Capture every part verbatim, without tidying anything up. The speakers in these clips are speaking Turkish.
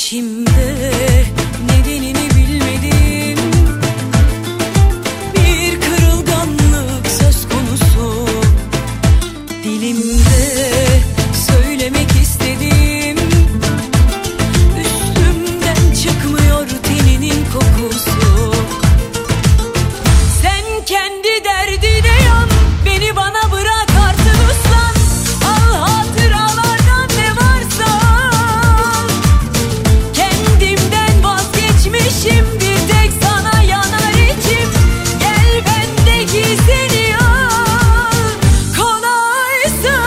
içimde nedenini bilmedim. Bir kırılganlık söz konusu dilimde, söylemek istedim. Üstümden çıkmıyor teninin kokusu. Sen kendi derdine yan, beni bana bırak artık uslan. Al hatıralardan ne varsa. Kendimden vazgeçmişim, bir tek sana yanar içim. Gel bendeki seni al, kolaysa.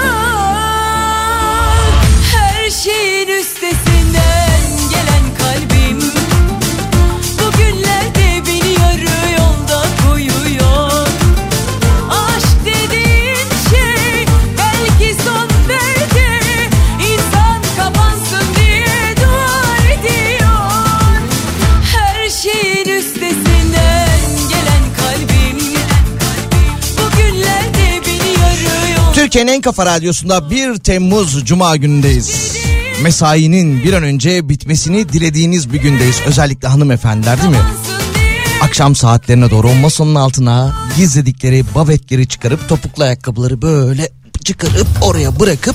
Her şeyin üstesinden gelen kalbim bugünlerde beni yarı yolda koyuyor. Aşk dediğin şey belki son verdi. İnsan kapansın diye dua ediyor. Her şeyin üstesinden gelen kalbim bugünlerde beni yarı yolda. Türkiye'nin en kafa radyosunda bir Temmuz Cuma günündeyiz. Mesainin bir an önce bitmesini dilediğiniz bir gündeyiz. Özellikle hanımefendiler, değil mi? Akşam saatlerine doğru o masanın altına gizledikleri babetleri çıkarıp topuklu ayakkabıları böyle çıkarıp oraya bırakıp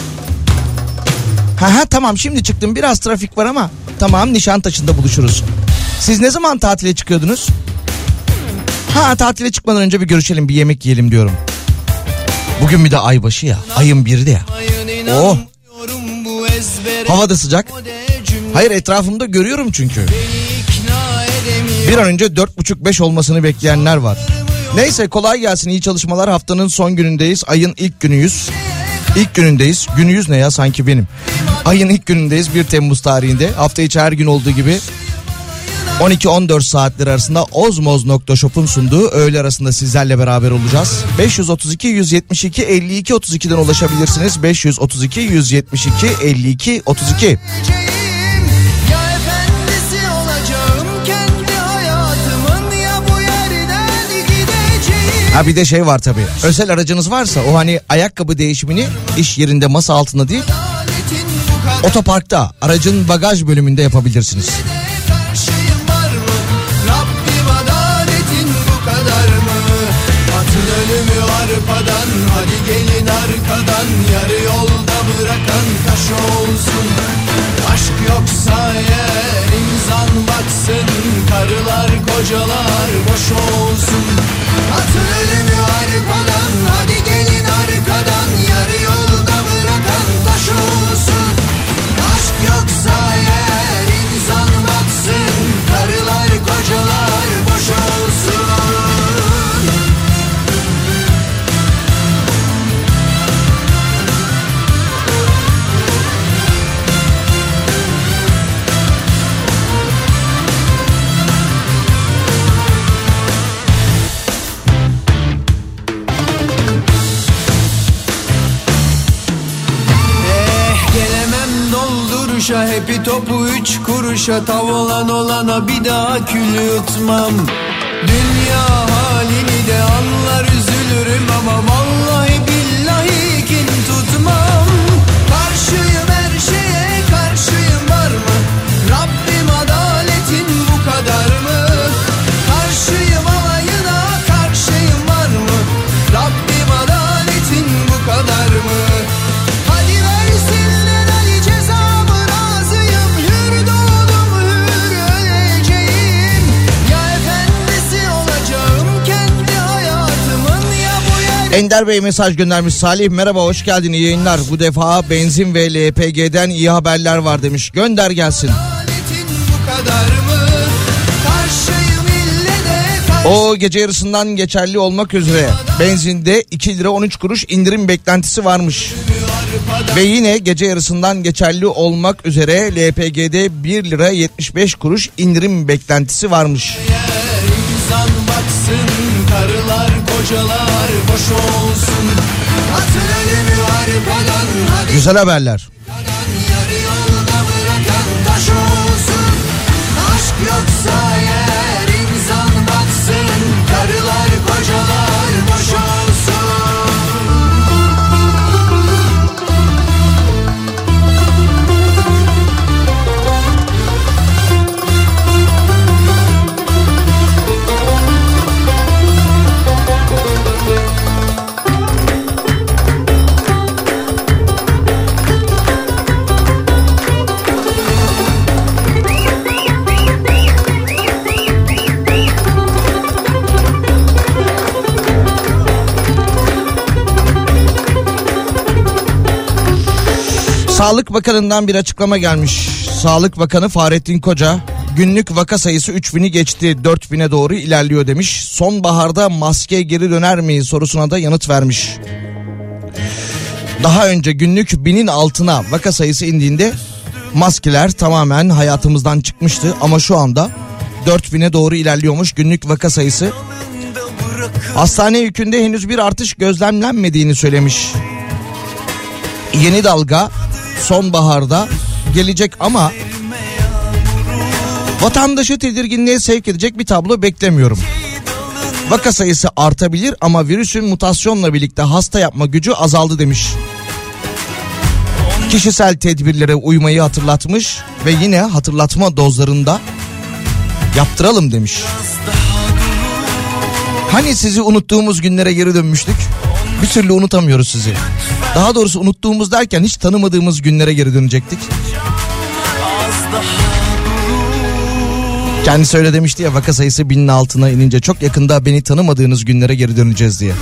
ha ha tamam şimdi çıktım, biraz trafik var ama tamam Nişantaşı'nda buluşuruz. Siz ne zaman tatile çıkıyordunuz? Ha tatile çıkmadan önce bir görüşelim, bir yemek yiyelim diyorum. Bugün bir de aybaşı ya, ayın biri de ya. Oh. Hava da sıcak. Hayır, etrafımda görüyorum çünkü. Bir an önce dört buçuk beş olmasını bekleyenler var. Neyse, kolay gelsin, iyi çalışmalar. Haftanın son günündeyiz. Ayın ilk günüyüz. İlk günündeyiz. Günüyüz ne ya, sanki benim. Ayın ilk günündeyiz, bir Temmuz tarihinde. Hafta içi her gün olduğu gibi on iki on dört saatleri arasında ozmoz nokta shop'un sunduğu öğle arasında sizlerle beraber olacağız. beş yüz otuz iki yüz yetmiş iki elli iki otuz iki'den ulaşabilirsiniz. beş yüz otuz iki yüz yetmiş iki elli iki otuz iki. Ha bir de şey var tabii. Özel aracınız varsa o hani ayakkabı değişimini iş yerinde masa altında değil, otoparkta aracın bagaj bölümünde yapabilirsiniz. Ölümü arpadan, hadi gelin arkadan. Yarı yolda bırakan taş olsun. Aşk yoksa eğer insan baksın. Karılar kocalar boş olsun. Atın ölümü arpadan, hadi gelin arkadan. Yarı yolda bırakan taş olsun. Aşk yoksa eğer insan baksın. Karılar kocalar boş olsun. Hepi topu üç kuruşa, tavlan olana bir daha kül yutmam. Dünya halini de anlar üzülürüm ama vallahi billahi kin tutmam. Karşıyım her şeye, karşıyım var mı? Rabbim adaletin bu kadar mı? Karşıyım alayına, karşıyım var mı? Rabbim adaletin bu kadar mı? Hadi versinler Ali cezamı, razıyım. Hür doğdum, hür öleceğim. Ya efendisi olacağım kendi hayatımın, ya bu yer... Ender Bey mesaj göndermiş. Salih merhaba, hoş geldin, iyi yayınlar. Bu defa benzin ve L P G'den iyi haberler var demiş. Gönder gelsin. O gece yarısından geçerli olmak üzere benzinde iki lira on üç kuruş indirim beklentisi varmış. Ve yine gece yarısından geçerli olmak üzere L P G'de bir lira yetmiş beş kuruş indirim beklentisi varmış. İnsan baksın, karılar kocalar boş olsun. Atın ölümü arpadan, hadi güzel haberler. yarı yolda bırakan taş olsun. Aşk yoksa eğer insan baksın, karılar kocalar boş olsun. Sağlık Bakanı'ndan bir açıklama gelmiş. Sağlık Bakanı Fahrettin Koca günlük vaka sayısı üç bini geçti, dört bine doğru ilerliyor demiş. Sonbaharda maske geri döner mi sorusuna da yanıt vermiş. Daha önce günlük binin altına vaka sayısı indiğinde maskeler tamamen hayatımızdan çıkmıştı ama şu anda dört bine doğru ilerliyormuş günlük vaka sayısı. Hastane yükünde henüz bir artış gözlemlenmediğini söylemiş. Yeni dalga sonbaharda gelecek ama vatandaşı tedirginliğe sevk edecek bir tablo beklemiyorum. Vaka sayısı artabilir ama virüsün mutasyonla birlikte hasta yapma gücü azaldı demiş. Kişisel tedbirlere uymayı hatırlatmış ve yine hatırlatma dozlarında yaptıralım demiş. Hani sizi unuttuğumuz günlere geri dönmüştük? Bir türlü unutamıyoruz sizi. Daha doğrusu unuttuğumuz derken hiç tanımadığımız günlere geri dönecektik. Kendisi öyle demişti ya, vaka sayısı binin altına inince çok yakında beni tanımadığınız günlere geri döneceğiz diye.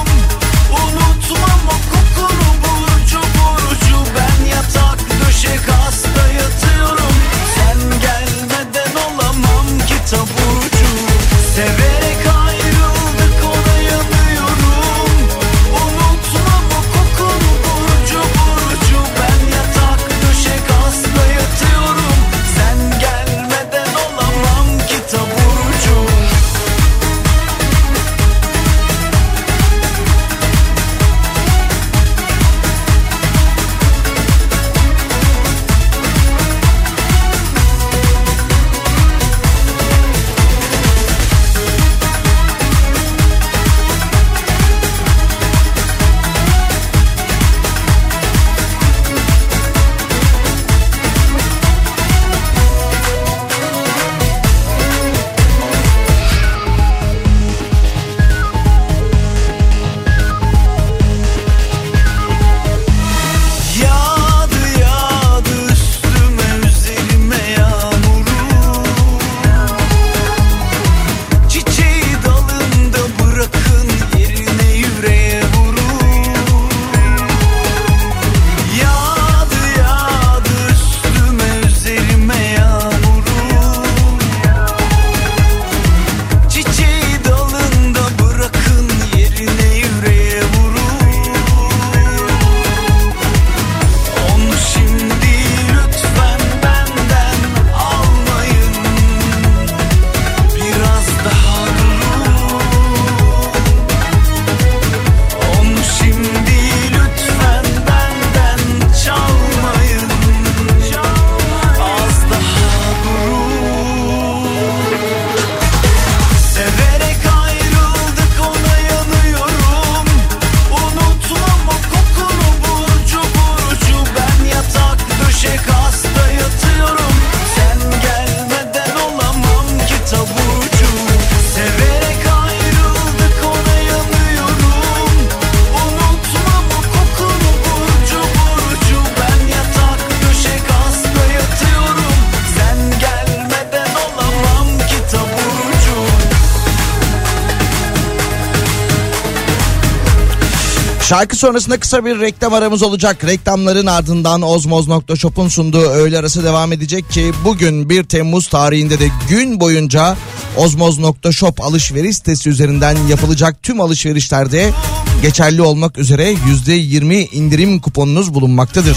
Şarkı sonrasında kısa bir reklam aramız olacak. Reklamların ardından ozmoz nokta shop'un sunduğu öğle arası devam edecek ki bugün bir Temmuz tarihinde de gün boyunca ozmoz nokta shop alışveriş sitesi üzerinden yapılacak tüm alışverişlerde geçerli olmak üzere yüzde yirmi indirim kuponunuz bulunmaktadır.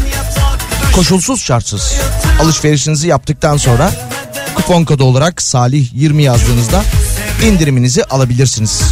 Koşulsuz şartsız alışverişinizi yaptıktan sonra kupon kodu olarak Salih yirmi yazdığınızda indiriminizi alabilirsiniz.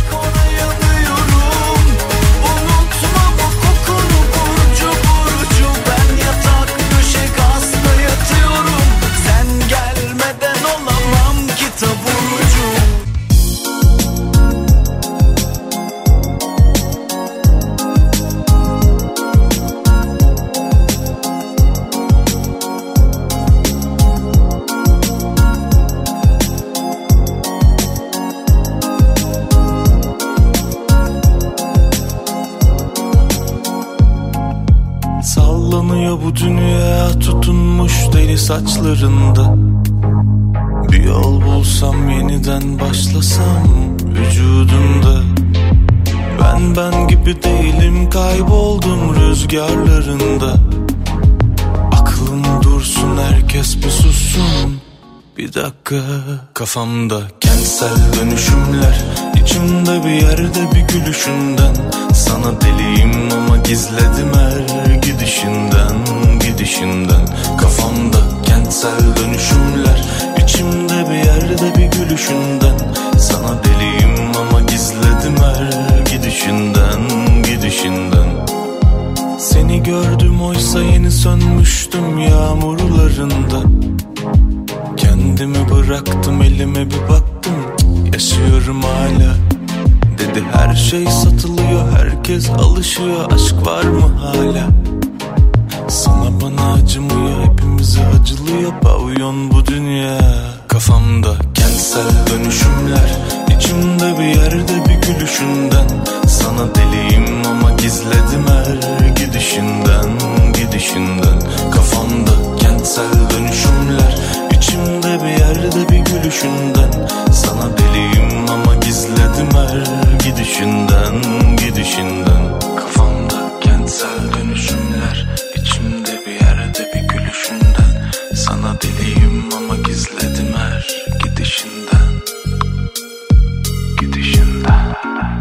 Bu dünya tutunmuş deli saçlarında. Bir yol bulsam yeniden başlasam vücudunda. Ben ben gibi değilim, kayboldum rüzgarlarında. dursun, herkes bir sussun. Bir dakika, kafamda kentsel dönüşümler, içimde bir yerde bir gülüşünden. Sana deliyim ama gizledim her gidişinden, gidişinden. Kafamda kentsel dönüşümler, içimde bir yerde bir gülüşünden. Sana deliyim ama gizledim her gidişinden, gidişinden. Seni gördüm oysa yeni sönmüştüm yağmurlarında. Kendimi bıraktım, elime bir baktım, yaşıyorum hala. Dedi her şey satılıyor, herkes alışıyor, aşk var mı hala? Sana bana acımıyor, hepimize acılıyor, pavyon bu dünya. Kafamda kentsel dönüşümler, içimde bir yerde bir gülüşünden. Sana deliyim ama gizledim her gidişinden, gidişinden. Kafamda kentsel dönüşümler, İçimde bir yerde bir gülüşünden. Sana deliyim ama gizledim her gidişinden, gidişinden. Kafamda kentsel dönüşümler, içimde bir yerde bir gülüşünden. Sana deliyim ama gizledim her gidişinden, gidişinden.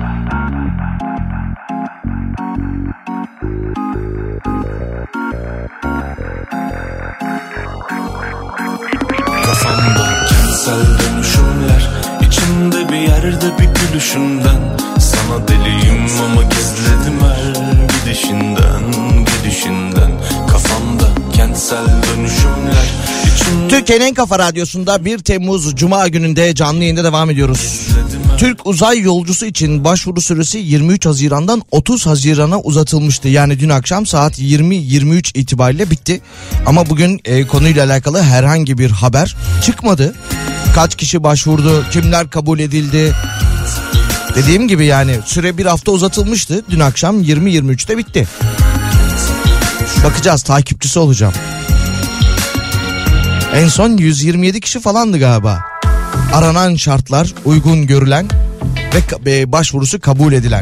Kafamda kentsel dönüşümler, içimde bir yerde bir gülüşünden. Sana deliyim ama gizledim her gidişinden, gidişinden. Kafamda kentsel dönüşümler, içimde... Türkiye'nin en kafa radyosunda bir Temmuz Cuma gününde canlı yayında devam ediyoruz. Türk uzay yolcusu için başvuru süresi yirmi üç Haziran'dan otuz Haziran'a uzatılmıştı. Yani dün akşam saat yirmi yirmi üç itibariyle bitti. Ama bugün e, konuyla alakalı herhangi bir haber çıkmadı. Kaç kişi başvurdu, kimler kabul edildi? Dediğim gibi yani süre bir hafta uzatılmıştı. Dün akşam yirmi yirmi üçte bitti. Bakacağız, takipçisi olacağım. En son yüz yirmi yedi kişi falandı galiba. Aranan şartlar uygun görülen ve başvurusu kabul edilen.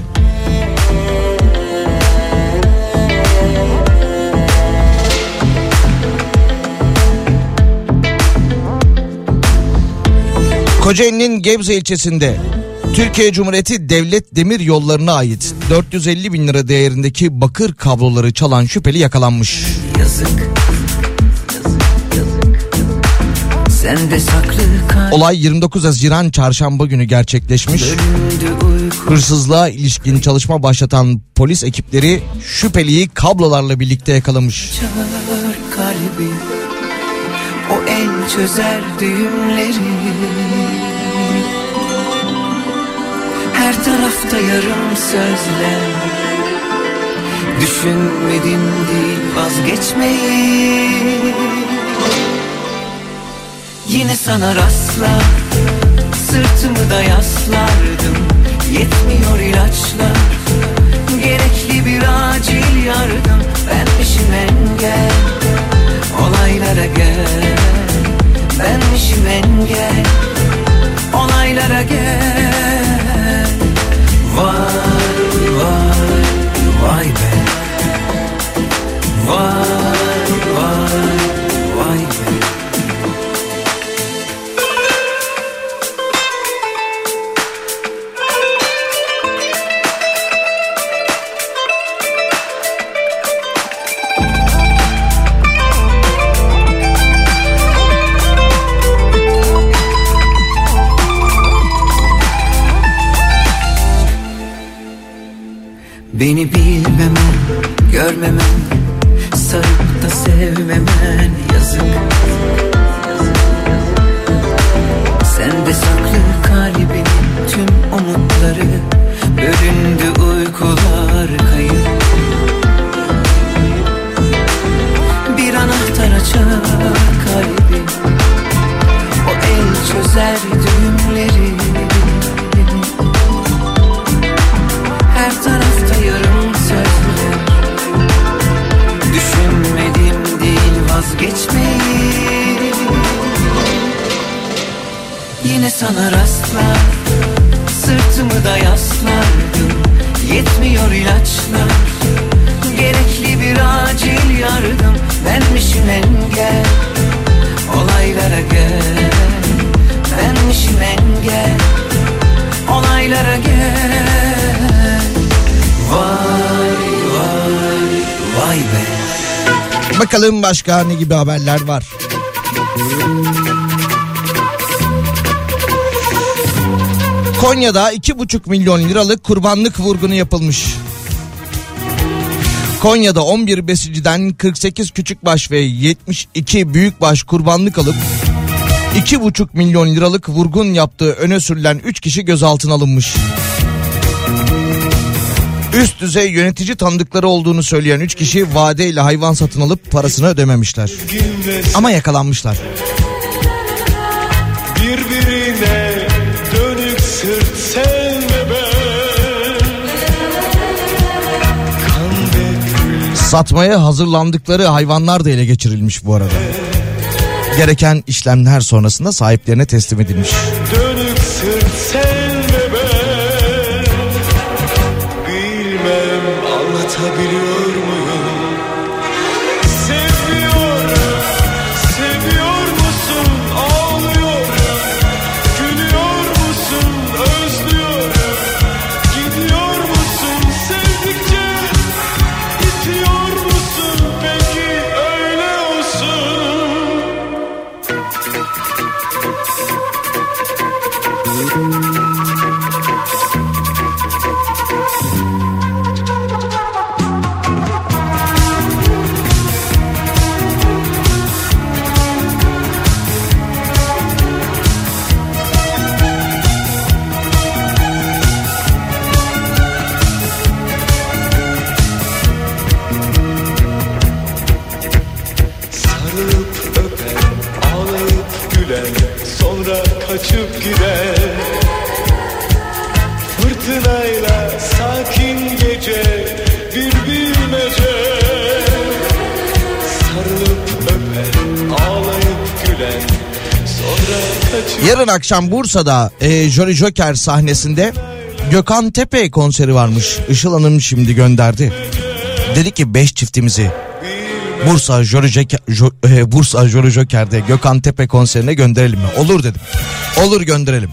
Kocaeli'nin Gebze ilçesinde Türkiye Cumhuriyeti Devlet Demir Yolları'na ait dört yüz elli bin lira değerindeki bakır kabloları çalan şüpheli yakalanmış. Yazık, yazık, yazık. Sen de saklı kal. Olay yirmi dokuz Haziran Çarşamba günü gerçekleşmiş. Hırsızlığa ilişkin çalışma başlatan polis ekipleri şüpheliyi kablolarla birlikte yakalamış. Çağır kalbi, o el çözer düğümleri. Her tarafta yarım sözler. Düşünmedim değil vazgeçmeyi. Yine sana rastlar, sırtımı da yaslardım. Yetmiyor ilaçlar, gerekli bir acil yardım. Ben işim engel, olaylara gel. Ben işim engel, olaylara gel. Vay vay vay be. Vay vay vay be. Beni bilmemen, görmemen, sarıp da sevmemen yazık. Sende saklı kalbin tüm umutları, bölündü uykular kayıp. Bir anahtar açar kalbi, o el çözer düğümleri. Her tarafta yarım sözler. Düşünmedim değil vazgeçmeyi. Yine sana rastlar, sırtımı da yaslardım. Yetmiyor ilaçlar, gerekli bir acil yardım, benmişim engel. Olaylara gel, benmişim engel. Olaylara gel. Vay vay vay be. Bakalım başka ne gibi haberler var. Konya'da iki buçuk milyon liralık kurbanlık vurgunu yapılmış. Konya'da on bir besiciden kırk sekiz küçükbaş ve yetmiş iki büyükbaş kurbanlık alıp iki buçuk milyon liralık vurgun yaptığı öne sürülen üç kişi gözaltına alınmış. Üst düzey yönetici tanıdıkları olduğunu söyleyen üç kişi vadeyle hayvan satın alıp parasını ödememişler. Ama yakalanmışlar. Birbirine dönük sırt sen ve ben. Kan ve kül. Satmaya hazırlandıkları hayvanlar da ele geçirilmiş bu arada. Gereken işlemler sonrasında sahiplerine teslim edilmiş. Dönük sırt sen ve ben. Bilmem anlatabiliyor muyum? Seviyorum, seviyor musun? Ağlıyorum. Gülüyor musun? Özlüyorum. Gidiyor musun? Sevdikçe itiyor musun? Peki öyle olsun. Sarılıp öpen, ağlayıp gülen, sonra kaçıp gider. Fırtınayla sakin gece bir bilmece. Sarılıp öpen, ağlayıp gülen, sonra kaçıp... Yarın akşam Bursa'da e, Jolly Joker sahnesinde Gökhan Tepe konseri varmış. Işıl Hanım şimdi gönderdi. Dedi ki beş çiftimizi Bursa Jolly Joker, Jo- e, Bursa Jolly Joker'de Gökhan Tepe konserine gönderelim mi? Olur dedim. Olur, gönderelim.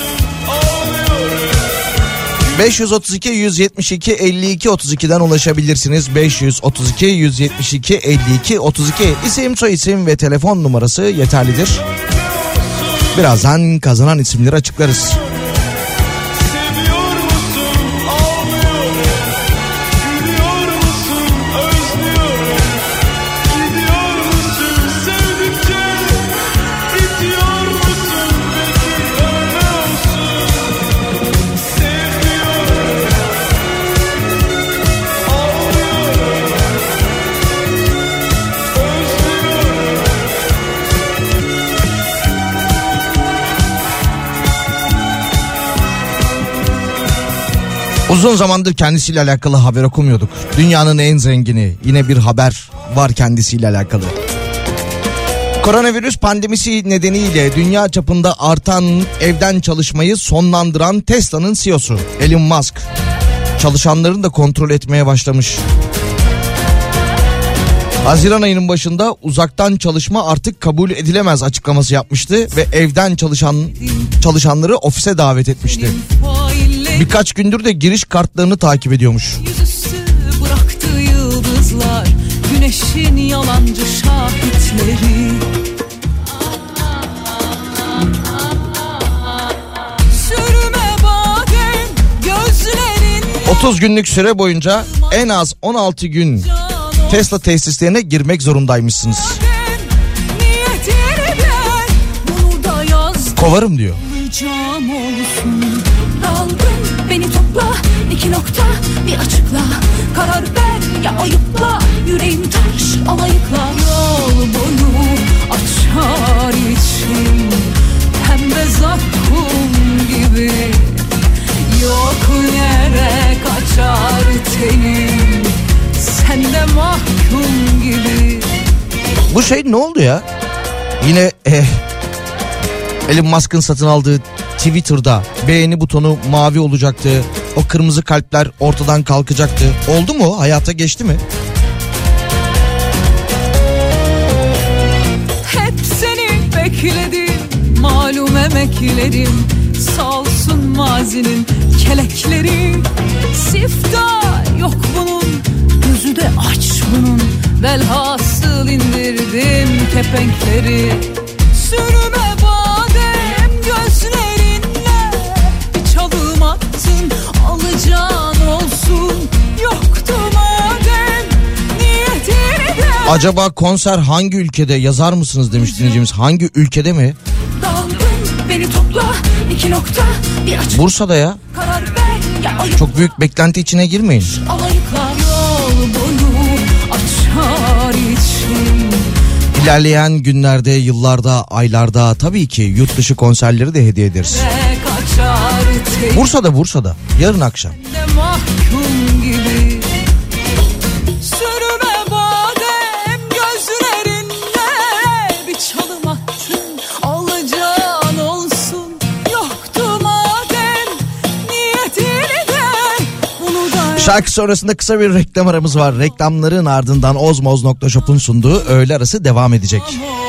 beş yüz otuz iki yüz yetmiş iki elli iki otuz iki'den ulaşabilirsiniz. beş yüz otuz iki yüz yetmiş iki elli iki otuz iki isim, soyisim ve telefon numarası yeterlidir. Birazdan kazanan isimleri açıklarız. Seviyor musun? Ağlıyorum. Gülüyor musun? Özlüyorum. Gidiyor musun? Sevdikçe itiyor musun? Peki öyle olsun. Seviyorum. Ağlıyorum. Özlüyorum. Uzun zamandır kendisiyle alakalı haber okumuyorduk. Dünyanın en zengini, yine bir haber var kendisiyle alakalı. Koronavirüs pandemisi nedeniyle dünya çapında artan evden çalışmayı sonlandıran Tesla'nın C E O'su Elon Musk çalışanlarını da kontrol etmeye başlamış. Haziran ayının başında uzaktan çalışma artık kabul edilemez açıklaması yapmıştı ve evden çalışan çalışanları ofise davet etmişti. Birkaç gündür de giriş kartlarını takip ediyormuş. Yüzüstü bıraktığı yıldızlar, güneşin yalancı şahitleri. Sürme bakın gözlerin. otuz günlük süre boyunca en az on altı gün Tesla tesislerine girmek zorundaymışsınız. Kovarım diyor. Cam olsun. Dalgın beni topla, iki nokta bir açıkla. Karar ver ya ayıpla, yüreğim taş alayıkla. Yol boyu açar içim, pembe zakkum gibi. Yok yere kaçar tenim, sende mahkum gibi. Bu şey ne oldu ya? Yine eh, Elon Musk'ın satın aldığı Twitter'da beğeni butonu mavi olacaktı. O kırmızı kalpler ortadan kalkacaktı. Oldu mu? Hayata geçti mi? bekledim malum emeklerim, sağ olsun mazinin kelekleri. Sifta yok bunun, gözü de aç bunun, velhasıl indirdim kepenkleri. Sürme badem gözlerinle, bir çalım attın alacağın olsun, yoktu madem niyetini de. Acaba konser hangi ülkede yazar mısınız demiş dinleyicimiz. Hangi ülkede mi? Dalgın beni topla, iki nokta bir açık. Bursa'da ya. Karar ver ya ayıp. Çok büyük beklenti içine girmeyin. Alayıklar yol boyu açar için. İlerleyen günlerde, yıllarda, aylarda tabii ki yurt dışı konserleri de hediye ederiz. Bursa'da, Bursa'da. Yarın akşam. Mahkum gibi. Sürme badem gözlerinle, bir çalım attın alacağın olsun, yoktu madem niyetini de bunu da. Şarkı sonrasında kısa bir reklam aramız var. Reklamların ardından ozmoz nokta shop'un sunduğu öğle arası devam edecek.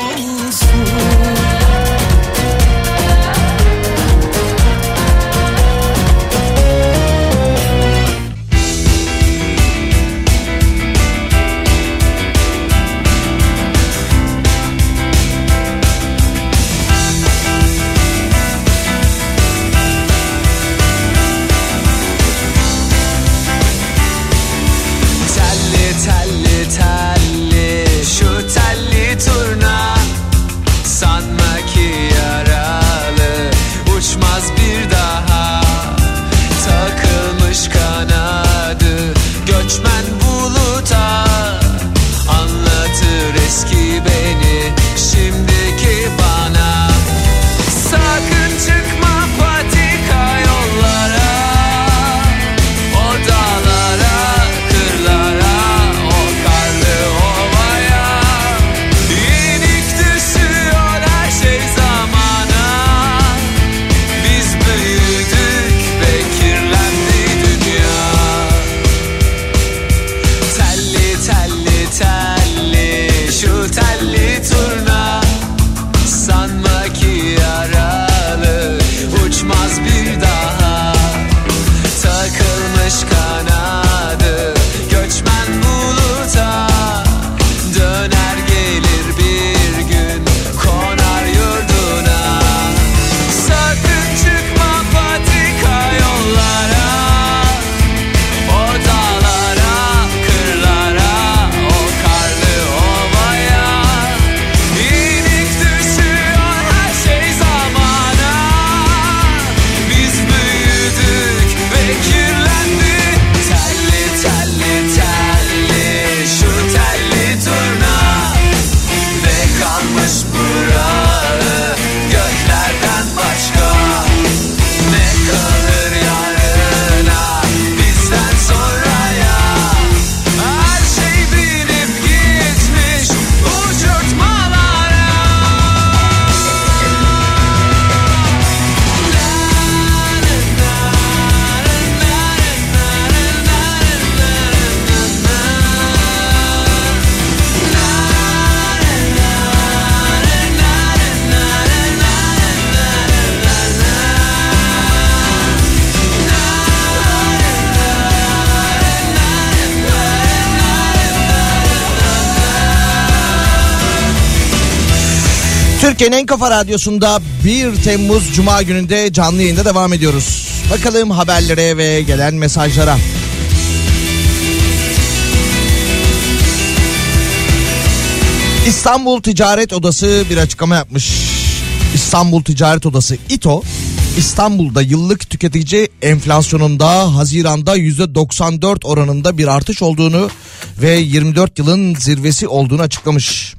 Türkiye'nin en kafa radyosunda bir Temmuz Cuma gününde canlı yayında devam ediyoruz. Bakalım haberlere ve gelen mesajlara. İstanbul Ticaret Odası bir açıklama yapmış. İstanbul Ticaret Odası İTO, İstanbul'da yıllık tüketici enflasyonunda Haziran'da yüzde doksan dört oranında bir artış olduğunu ve yirmi dört yılın zirvesi olduğunu açıklamış.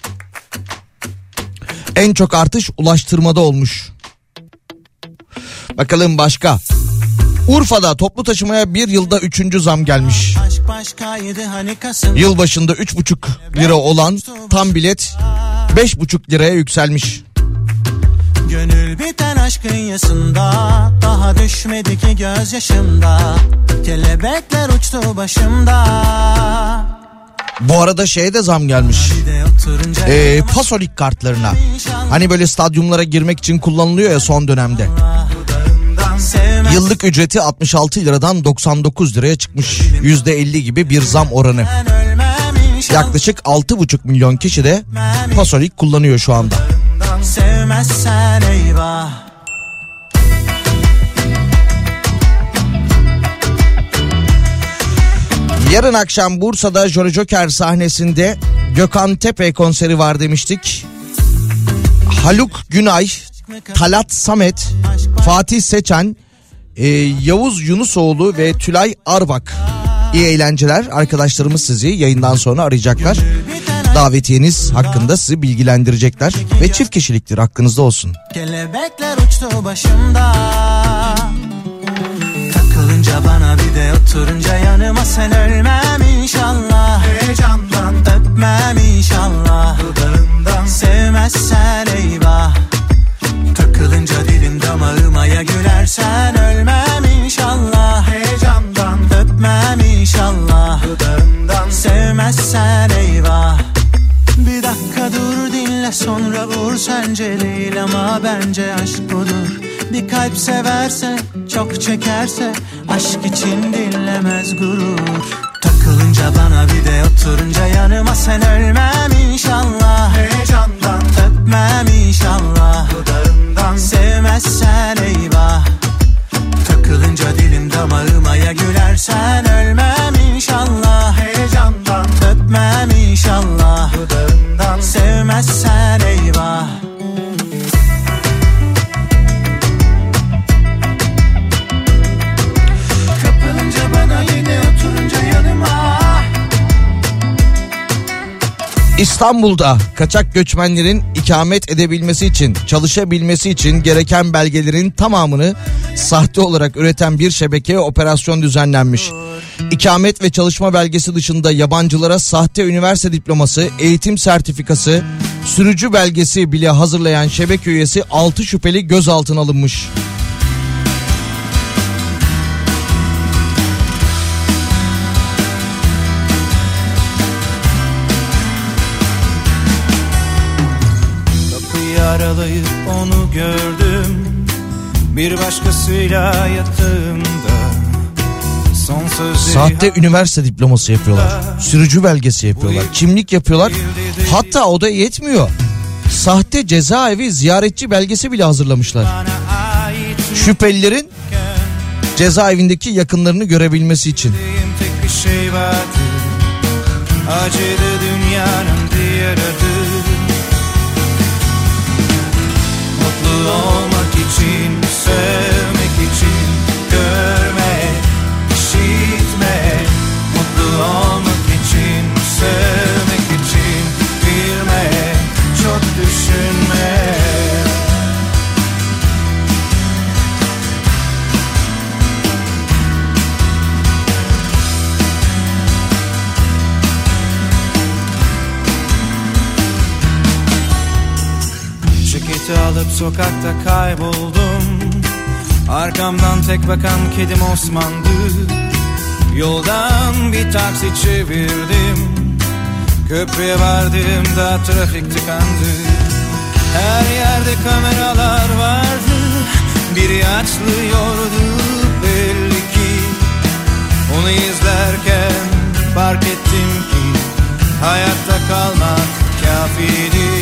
En çok artış ulaştırmada olmuş. Bakalım başka. Urfa'da toplu taşımaya bir yılda üçüncü zam gelmiş. Yıl başında üç buçuk lira olan tam bilet beş buçuk liraya yükselmiş. Gönül biten aşkın yasında, daha düşmedi ki gözyaşımda, kelebekler uçtu başımda. Bu arada şeye de zam gelmiş. Ee, Pasolik kartlarına. Hani böyle stadyumlara girmek için kullanılıyor ya son dönemde. Yıllık ücreti altmış altı liradan doksan dokuz liraya çıkmış. yüzde elli gibi bir zam oranı. Yaklaşık altı buçuk milyon kişi de Pasolik kullanıyor şu anda. Sevmezsen eyvah. Yarın akşam Bursa'da Jolly Joker sahnesinde Gökhan Tepe konseri var demiştik. Haluk Günay, Talat Samet, Fatih Seçen, e, Yavuz Yunusoğlu ve Tülay Arbak. İyi eğlenceler. Arkadaşlarımız sizi yayından sonra arayacaklar. Davetiyeniz hakkında sizi bilgilendirecekler. Ve çift kişiliktir, hakkınızda olsun. Kelebekler uçtu başımda. Takılınca bana bir de oturunca yanıma sen ölmem inşallah. Heyecandan öpmem inşallah. Dudağından sevmezsen eyvah. Takılınca dilim damağıma ya gülersen ölmem inşallah. Heyecandan öpmem inşallah. Dudağından sevmezsen eyvah. Bir dakika dur dinle sonra vur, sence değil ama bence aşk budur. Bir kalp severse çok çekerse aşk için dinlemez gurur. Takılınca bana bir de oturunca yanıma sen ölmem inşallah. Heyecandan öpmem inşallah. Dudağından sevmezsen eyvah. Takılınca dilim damağıma ya gülersen ölmem inşallah. Heyecandan öpmem inşallah. Dudağından sevmezsen eyvah. Kapılınca bana yine oturunca yanıma. İstanbul'da kaçak göçmenlerin ikamet edebilmesi için, çalışabilmesi için gereken belgelerin tamamını sahte olarak üreten bir şebekeye operasyon düzenlenmiş. İkamet ve çalışma belgesi dışında yabancılara sahte üniversite diploması, eğitim sertifikası, sürücü belgesi bile hazırlayan şebeke üyesi altı şüpheli gözaltına alınmış. Aralayıp onu gördüm, bir başkasıyla yatağımda. Son sözleri Sahte üniversite diploması yapıyorlar, sürücü belgesi yapıyorlar, kimlik yapıyorlar. Hatta o da yetmiyor. Sahte cezaevi ziyaretçi belgesi bile hazırlamışlar. Şüphelilerin cezaevindeki yakınlarını görebilmesi için. Tek bir şey vardı, acıdı dünyanın diğer adı. Mutlu olmak için, sevmek için, görmek, işitmek. Mutlu olmak için, sevmek için, bilmek, çok düşünmek. Ceketi alıp sokakta kayboldum. Arkamdan tek bakan kedim Osman'dı. Yoldan bir taksi çevirdim. Köprüye vardığımda trafik tıkandı. Her yerde kameralar vardı. Biri açlıyordu belli ki. Onu izlerken fark ettim ki hayatta kalmak kafiydi.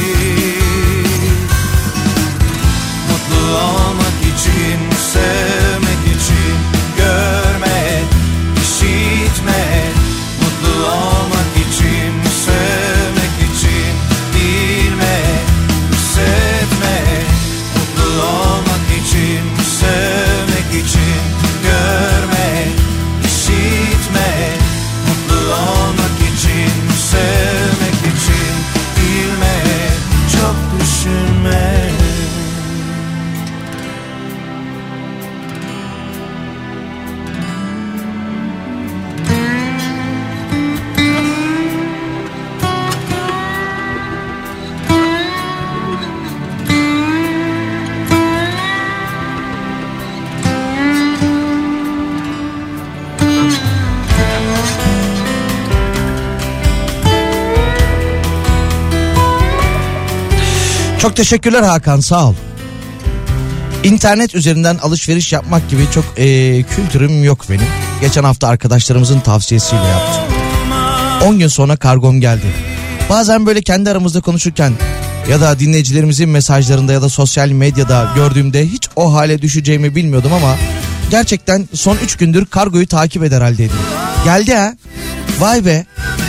Mutlu olmak için, sevmek için, görmek, işitmek. Mutlu olmak için, sevmek için, bilmek, hissetmek. Mutlu olmak için, sevmek için, görmek, işitmek. Mutlu olmak için, sevmek için, bilmek, çok Çok teşekkürler Hakan, sağ ol. İnternet üzerinden alışveriş yapmak gibi çok ee, kültürüm yok benim. Geçen hafta arkadaşlarımızın tavsiyesiyle yaptım. on gün sonra kargom geldi. Bazen böyle kendi aramızda konuşurken ya da dinleyicilerimizin mesajlarında ya da sosyal medyada gördüğümde hiç o hale düşeceğimi bilmiyordum ama gerçekten son üç gündür kargoyu takip eder haldeydim. Geldi ha. Vay be.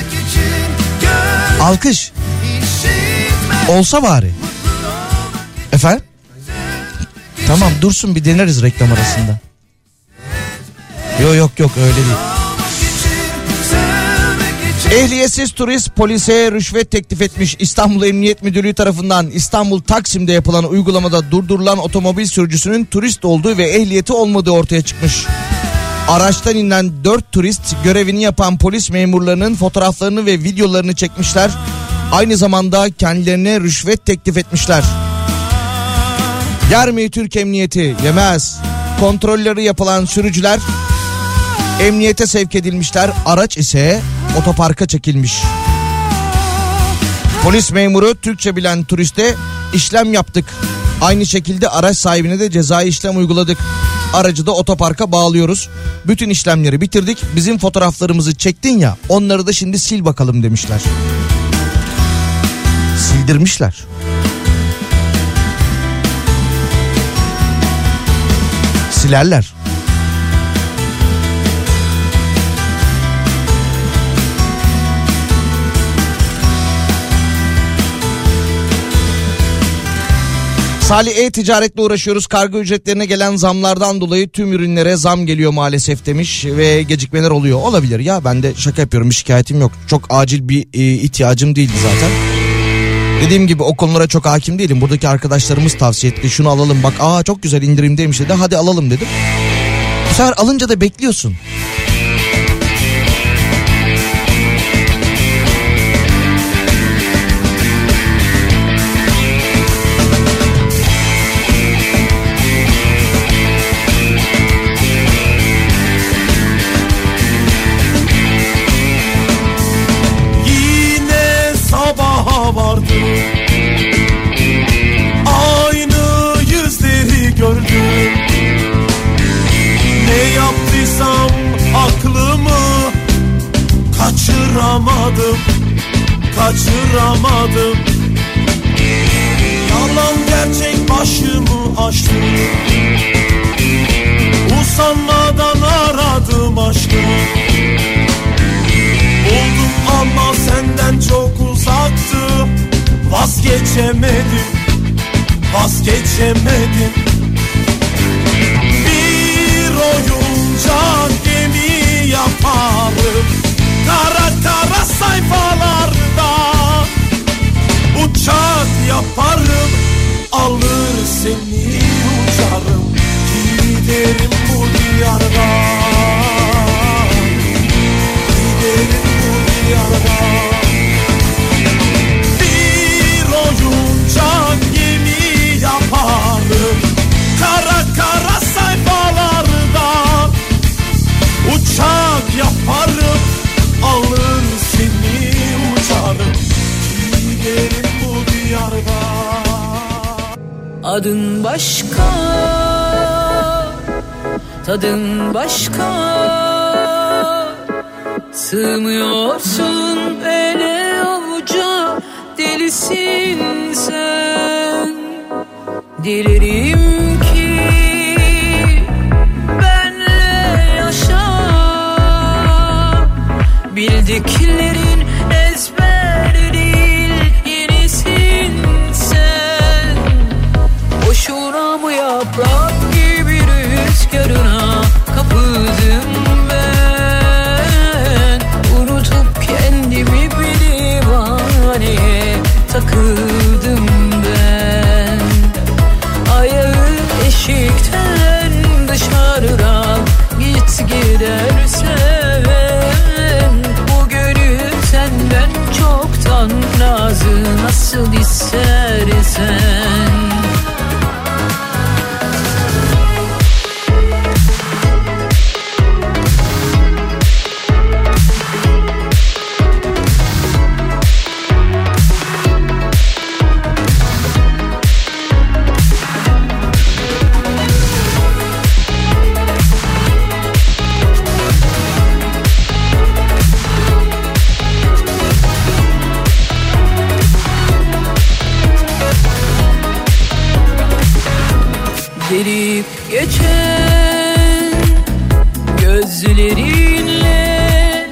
Alkış. Olsa bari. Efendim? Tamam dursun, bir deneriz reklam arasında. Yok yok yok öyle değil. Ehliyetsiz turist polise rüşvet teklif etmiş. İstanbul Emniyet Müdürlüğü tarafından İstanbul Taksim'de yapılan uygulamada durdurulan otomobil sürücüsünün turist olduğu ve ehliyeti olmadığı ortaya çıkmış. Araçtan inen dört turist görevini yapan polis memurlarının fotoğraflarını ve videolarını çekmişler. Aynı zamanda kendilerine rüşvet teklif etmişler. Yer mi Türk Emniyeti? Yemez. Kontrolleri yapılan sürücüler emniyete sevk edilmişler. Araç ise otoparka çekilmiş. Polis memuru Türkçe bilen turiste işlem yaptık. Aynı şekilde araç sahibine de cezai işlem uyguladık. Aracı da otoparka bağlıyoruz. Bütün işlemleri bitirdik. Bizim fotoğraflarımızı çektin ya, onları da şimdi sil bakalım demişler. Sildirmişler. Silerler. Salih, e-ticaretle uğraşıyoruz. Kargo ücretlerine gelen zamlardan dolayı tüm ürünlere zam geliyor maalesef demiş ve gecikmeler oluyor. Olabilir ya, ben de şaka yapıyorum, bir şikayetim yok. Çok acil bir e, ihtiyacım değildi zaten. Dediğim gibi o konulara çok hakim değilim. Buradaki arkadaşlarımız tavsiye etti. Şunu alalım bak, aa çok güzel indirimdeymiş dedi. Hadi alalım dedim. Bu sefer alınca da bekliyorsun. Vardı. Aynı yüzleri gördüm. Ne yaptıysam aklımı kaçıramadım, kaçıramadım. Yalan gerçek başımı açtı. Usanmadan aradım aşkımı. Buldum ama senden çok uzaktı. Vazgeçemedim, vazgeçemedim. Bir oyuncak gemi yaparım kara kara sayfalarda. Uçak yaparım, alır seni uçarım. Giderim bu diyardan, giderim bu diyardan. Oyuncak gemi yaparım kara kara sayfalarda. Uçak yaparım, alır seni uçarım. Giderim bu diyarda. Adın başka, tadın başka. Sığmıyorsun ele avuca. Delisin sen, dilerim ki benle yaşa. Bildiklerin ezber değil, yenisin sen. Boşuna mı yaprak gibi rüzgarına kapıldım ben. Unutup kendimi bir divaneye takıldım ben. Ayağı eşikten dışarıdan git gidersen. Bu gönül Gelip geçen gözlerinle,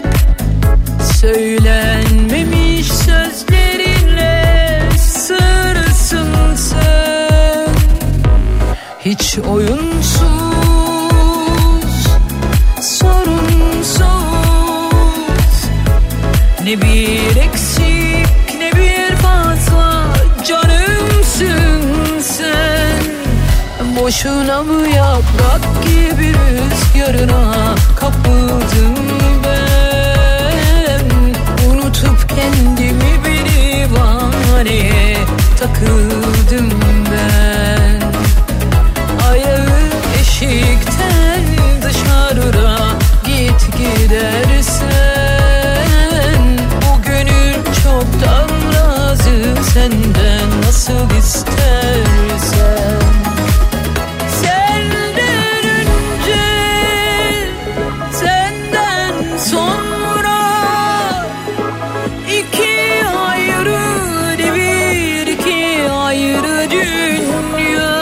söylenmemiş sözlerinle sırrısın sen. Hiç oyunsuz, sorunsuz, ne bir eksik ne bir fazla canımsın sen. Boşuna mı yaprak gibi rüzgarına kapıldım ben. Unutup kendimi bir divaneye takıldım ben. Ayağı eşikten dışarıda git gidersen. Bu gönül çoktan razı senden, nasıl istersen. Senden önce, senden sonra, iki ayrı devir, iki ayrı dünya.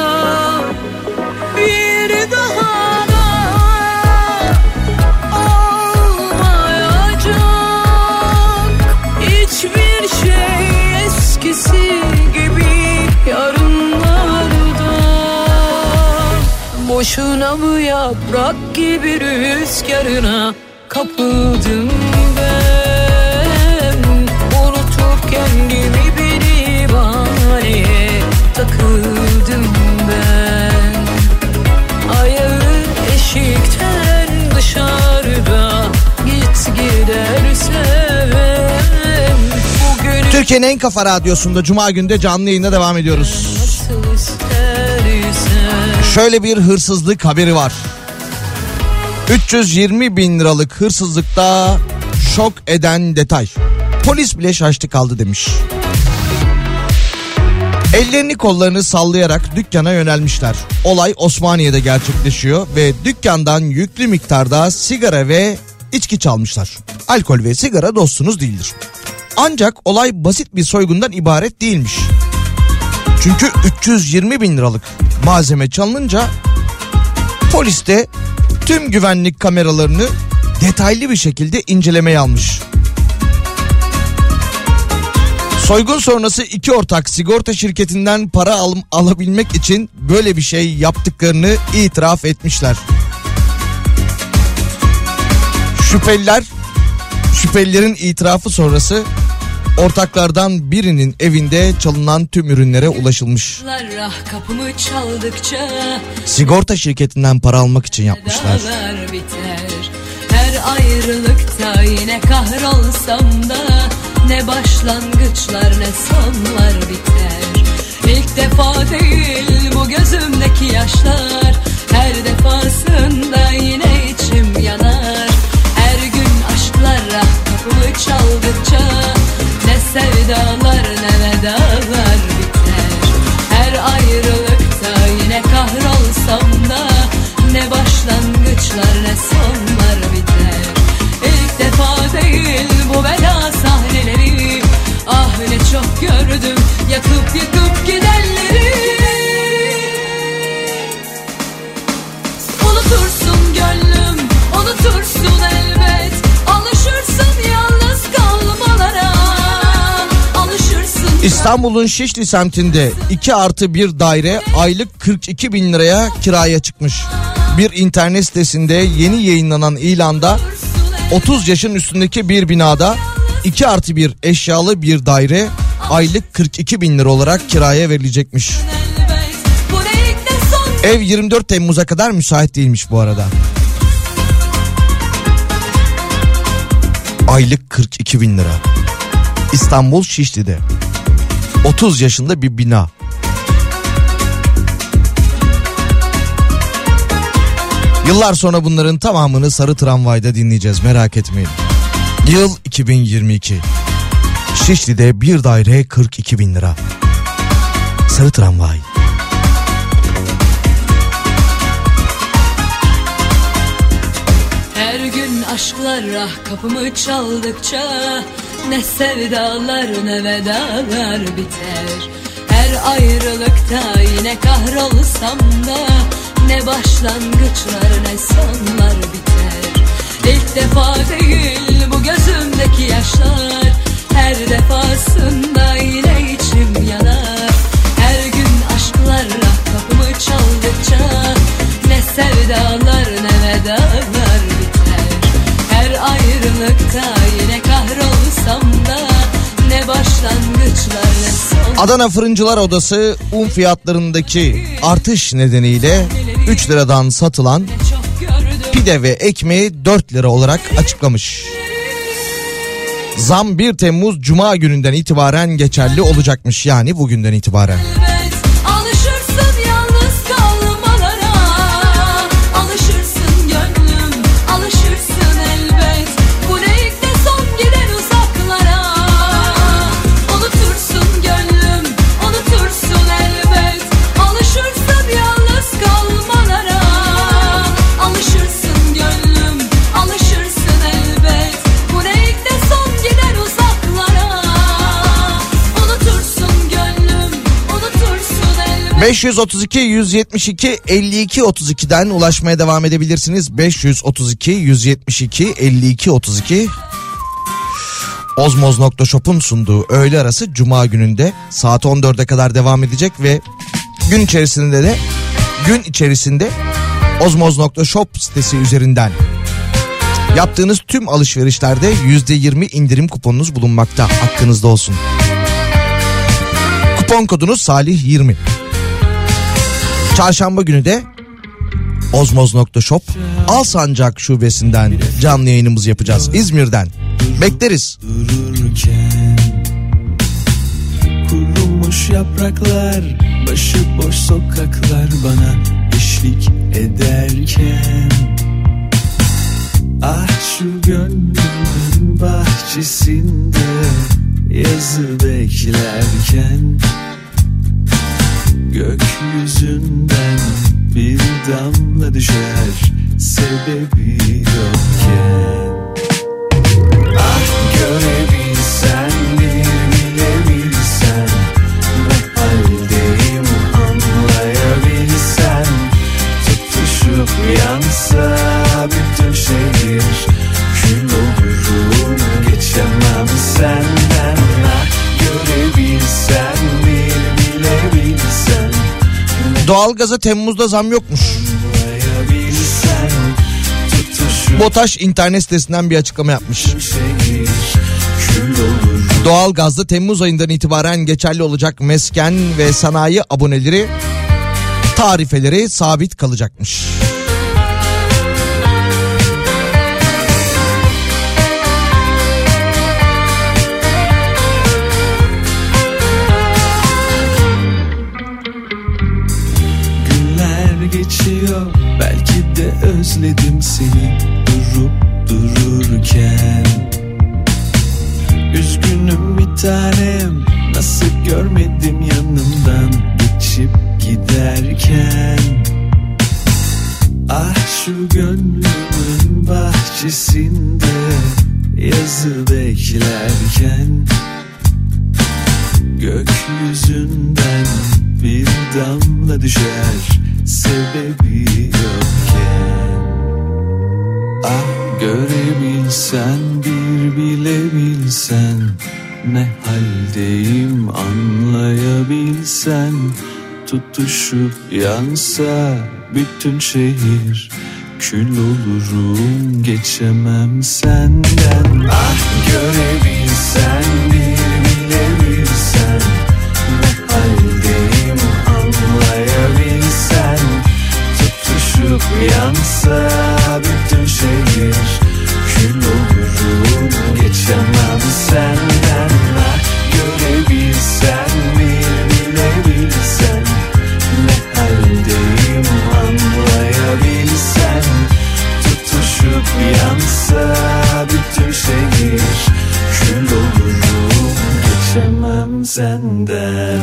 Bir daha da olmayacak hiçbir şey eskisi gibi yarınlarda. Boşuna mı yaprak gibi rüzgarına kapıldım ben. Unutup kendimi bir divaneye takıldım ben. Ayağı eşikten dışarıda git gidersen. Bu gönül Türkiye'nin en kafa radyosunda Cuma günde canlı yayında devam ediyoruz. nasıl istersen. Şöyle bir hırsızlık haberi var. üç yüz yirmi bin liralık hırsızlıkta şok eden detay. Polis bile şaştı kaldı demiş. Ellerini kollarını sallayarak dükkana yönelmişler. Olay Osmaniye'de gerçekleşiyor ve dükkandan yüklü miktarda sigara ve içki çalmışlar. Alkol ve sigara dostunuz değildir. Ancak olay basit bir soygundan ibaret değilmiş. Çünkü üç yüz yirmi bin liralık malzeme çalınınca polis de tüm güvenlik kameralarını detaylı bir şekilde incelemeye almış. Soygun sonrası iki ortak sigorta şirketinden para al- alabilmek için böyle bir şey yaptıklarını itiraf etmişler. Şüpheliler, şüphelilerin itirafı sonrası ortaklardan birinin evinde çalınan tüm ürünlere ulaşılmış. Ah kapımı çaldıkça Sigorta şirketinden para almak için yapmışlar. dağlar biter. Her ayrılıkta yine kahrolsam da ne başlangıçlar ne sonlar biter. İlk defa değil bu gözümdeki yaşlar, her defasında yine içim yanar. Her gün aşklar ah kapımı çaldıkça ne sevdalar ne vedalar biter. Her ayrılıkta yine kahrolsam da ne başlangıçlar ne sonlar biter. İlk defa değil bu veda sahneleri, ah ne çok gördüm yakıp yıkıp gidenleri. Unutursun gönlüm, unutursun elbet, alışırsın yalnız kalmalara, alışırsın. İstanbul'un Şişli semtinde iki artı bir daire aylık kırk iki bin liraya kiraya çıkmış. Bir internet sitesinde yeni yayınlanan ilanda otuz yaşın üstündeki bir binada iki artı bir eşyalı bir daire aylık kırk iki bin lira olarak kiraya verilecekmiş. Ev yirmi dört Temmuz'a kadar müsait değilmiş bu arada. Aylık kırk iki bin lira. İstanbul Şişli'de. otuz yaşında bir bina. Yıllar sonra bunların tamamını Sarı Tramvay'da dinleyeceğiz, merak etmeyin. Yıl iki bin yirmi iki. Şişli'de bir daire kırk iki bin lira. Sarı Tramvay. Her gün aşklar ah kapımı çaldıkça ne sevdalar ne vedalar biter. Her Her ayrılıkta yine kahrolsam da ne başlangıçlar ne sonlar biter. İlk defa değil bu gözümdeki yaşlar, her defasında yine içim yanar. Her gün aşklarla kapımı çaldıkça ne sevdalar ne vedalar biter. Her ayrılıkta yine kahrolsam da ne başlangıçlar ne sonlar. Adana Fırıncılar Odası un fiyatlarındaki artış nedeniyle üç liradan satılan pide ve ekmeği dört lira olarak açıklamış. Zam bir Temmuz Cuma gününden itibaren geçerli olacakmış, yani bugünden itibaren. Alışırsın yalnız kalmalara, alışırsın gönlüm, alışırsın elbet. Bu ne ilk de son giden uzaklara. Unutursun gönlüm, unutursun elbet. Alışırsın yalnız kalmalara, alışırsın gönlüm, alışırsın elbet. Bu ne ilk de son giden uzaklara. Unutursun gönlüm, unutursun elbet. beş yüz otuz iki yüz yetmiş iki elli iki otuz iki'den ulaşmaya devam edebilirsiniz. beş yüz otuz iki yüz yetmiş iki elli iki otuz iki. Ozmoz nokta shop'un sunduğu öğle arası Cuma gününde saat on dörde kadar devam edecek ve gün içerisinde de gün içerisinde ozmoz nokta shop sitesi üzerinden yaptığınız tüm alışverişlerde yüzde yirmi indirim kuponunuz bulunmakta. Aklınızda olsun. Kupon kodunuz Salih yirmi. Çarşamba günü de ozmoz nokta shop Alsancak şubesinden canlı yayınımızı yapacağız. İzmir'den. Bekleriz. Dururken kurumuş yapraklar, başıboş sokaklar bana eşlik ederken, ah şu gönlümün bahçesinde yazı beklerken, gökyüzünden bir damla düşer sebebi yokken. Ah görebilsen, bir bilebilsen, ne haldeyim anlayabilsen, tutuşup yansa bütün şehir, kül olurum geçemem senden. Ah görebilsen, bir bilebilsen. Doğalgaza Temmuz'da zam yokmuş. Anlayabilsen, tutuşup BOTAŞ internet sitesinden bir açıklama yapmış. şehir, kül olurum. Doğalgazda Temmuz ayından itibaren geçerli olacak mesken ve sanayi aboneleri tarifeleri sabit kalacakmış. Günler geçiyor, belki de özledim seni durup dururken. Üzgünüm bir tanem, nasıl görmedim yanımdan geçip giderken. Ah şu gönlümün bahçesinde yazı beklerken, gökyüzünden bir damla düşer sebebi yokken. Ah görebilsen, bir bilebilsen, ne haldeyim anlayabilsen, tutuşup yansa bütün şehir, kül olurum geçemem senden. Ah görebilsen, bir bilebilsen, ne haldeyim anlayabilsen, tutuşup yansa bütün şehir, kül olurum geçemem senden. Ah görebilsen, bir bilebilsen, ne haldeyim anlayabilsen, tutuşup yansa bütün şehir, kül olurum geçemem senden.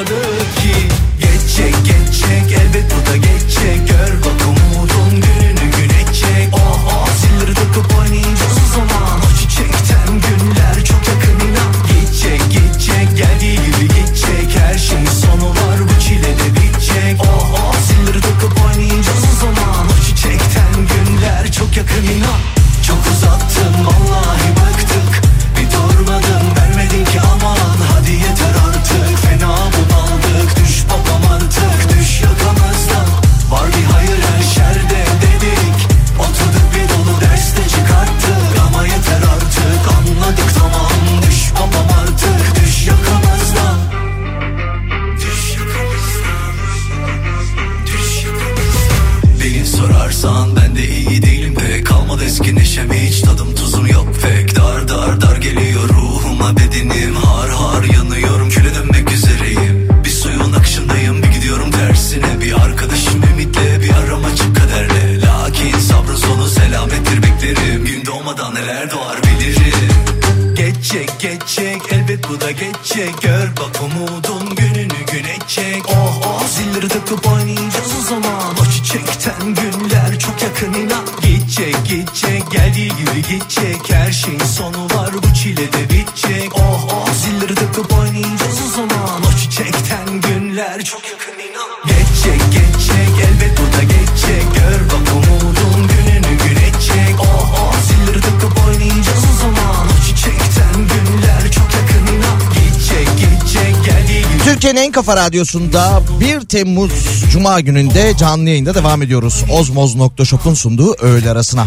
durmadı ki. Geçecek geçecek elbet bu da geçecek. Gör bak umudun gününü gün edecek. Oh oh zilleri takıp oynayacağız o zaman. O çiçekten günler çok yakın inan. Geçecek geçecek geldiği gibi geçecek. Her şeyin sonu var bu çile de bitecek. Oh oh zilleri takıp oynayacağız o zaman. O çiçekten günler çok yakın inan. Çok uzattın vallahi bıktık. Bir durmadın vermedin ki aman. Hadi yeter artık fena bunaldık. Düş babam artık düş yakamızdan. Var bir hayır her şerde dedik. Oturduk bir dolu derste çıkarttık. Ama yeter artık anladık tamam. Düş babam artık düş yakamızdan. Düş yakamızdan. Düş yakamızdan. Beni sorarsan ben de iyi değilim pek. Kalmadı eski neşem hiç tadım tuzum yok pek. Dar dar dar geliyor ruhuma bedenim. Har har yanıyorum küle dönmek üzereyim. Bir suyun akışındayım bir gidiyorum tersine. Bir arkadaşım ümitle bir aram açık kaderle. Lakin sabrın sonu selamettir beklerim. Gün doğmadan neler doğar bilirim. Geçecek geçecek elbet bu da geçecek. Gör bak umudun gününü gün edecek. Oh oh zilleri takıp oynayacağız o zaman. O çiçekten günler çok yakın inan. Geçecek geçecek geldiği gibi geçecek. Her şeyin sonu var bu çile de bitecek. Oh oh zilleri takıp oynayacağız o zaman. O çiçekten günler çok yakın inan. Geçecek geçecek elbet bu da geçecek. Gör bak umudun gününü gün edecek. Oh oh zilleri takıp oynayacağız o zaman. O çiçekten günler çok yakın inan. Geçecek geçecek geldiği gibi. Türkiye'nin en kafa radyosunda bir Temmuz Cuma gününde canlı yayında devam ediyoruz. ozmoz nokta shop'un sunduğu öğle arasına.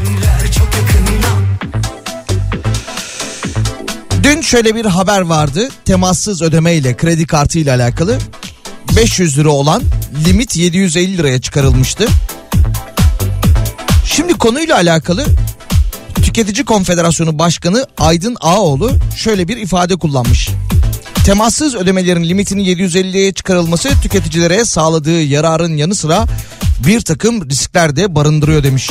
Dün şöyle bir haber vardı. Temassız ödeme ile kredi kartı ile alakalı beş yüz lira olan limit yedi yüz elli liraya çıkarılmıştı. Şimdi konuyla alakalı Tüketici Konfederasyonu Başkanı Aydın Ağaoğlu şöyle bir ifade kullanmış. Temassız ödemelerin limitinin yedi yüz elliye çıkarılması tüketicilere sağladığı yararın yanı sıra bir takım riskler de barındırıyor demiş.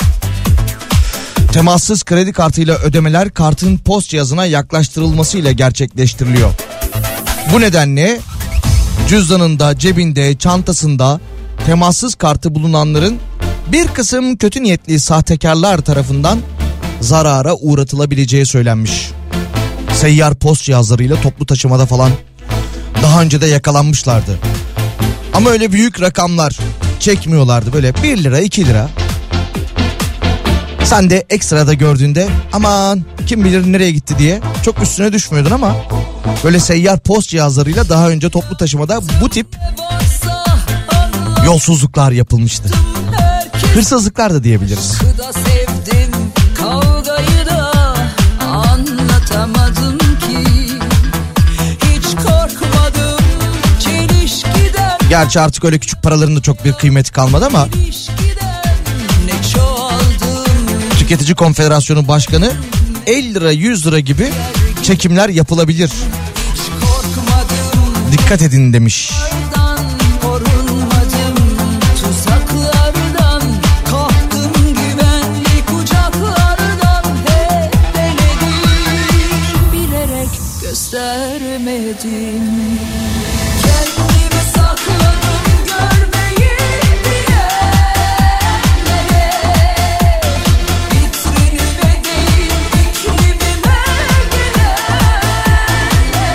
Temassız kredi kartıyla ödemeler kartın post cihazına yaklaştırılmasıyla gerçekleştiriliyor. Bu nedenle cüzdanında, cebinde, çantasında temassız kartı bulunanların bir kısım kötü niyetli sahtekarlar tarafından zarara uğratılabileceği söylenmiş. Seyyar post cihazlarıyla toplu taşımada falan daha önce de yakalanmışlardı. Ama öyle büyük rakamlar çekmiyorlardı, böyle bir lira iki lira. Sen de ekstrada gördüğünde aman kim bilir nereye gitti diye çok üstüne düşmüyordun ama böyle seyyar post cihazlarıyla daha önce toplu taşımada bu tip yolsuzluklar yapılmıştı. Hırsızlıklar da diyebiliriz. Kavgayı da anlatamadım ki, hiç korkmadım çelişkiden. Gerçi artık öyle küçük paraların da çok bir kıymeti kalmadı ama Tüketici Konfederasyonu Başkanı elli lira yüz lira gibi çekimler yapılabilir. Dikkat edin demiş. Göstermedim, kendimi sakladım görmeyi diyenlere. Vitrinime değil iklimime gelenlere.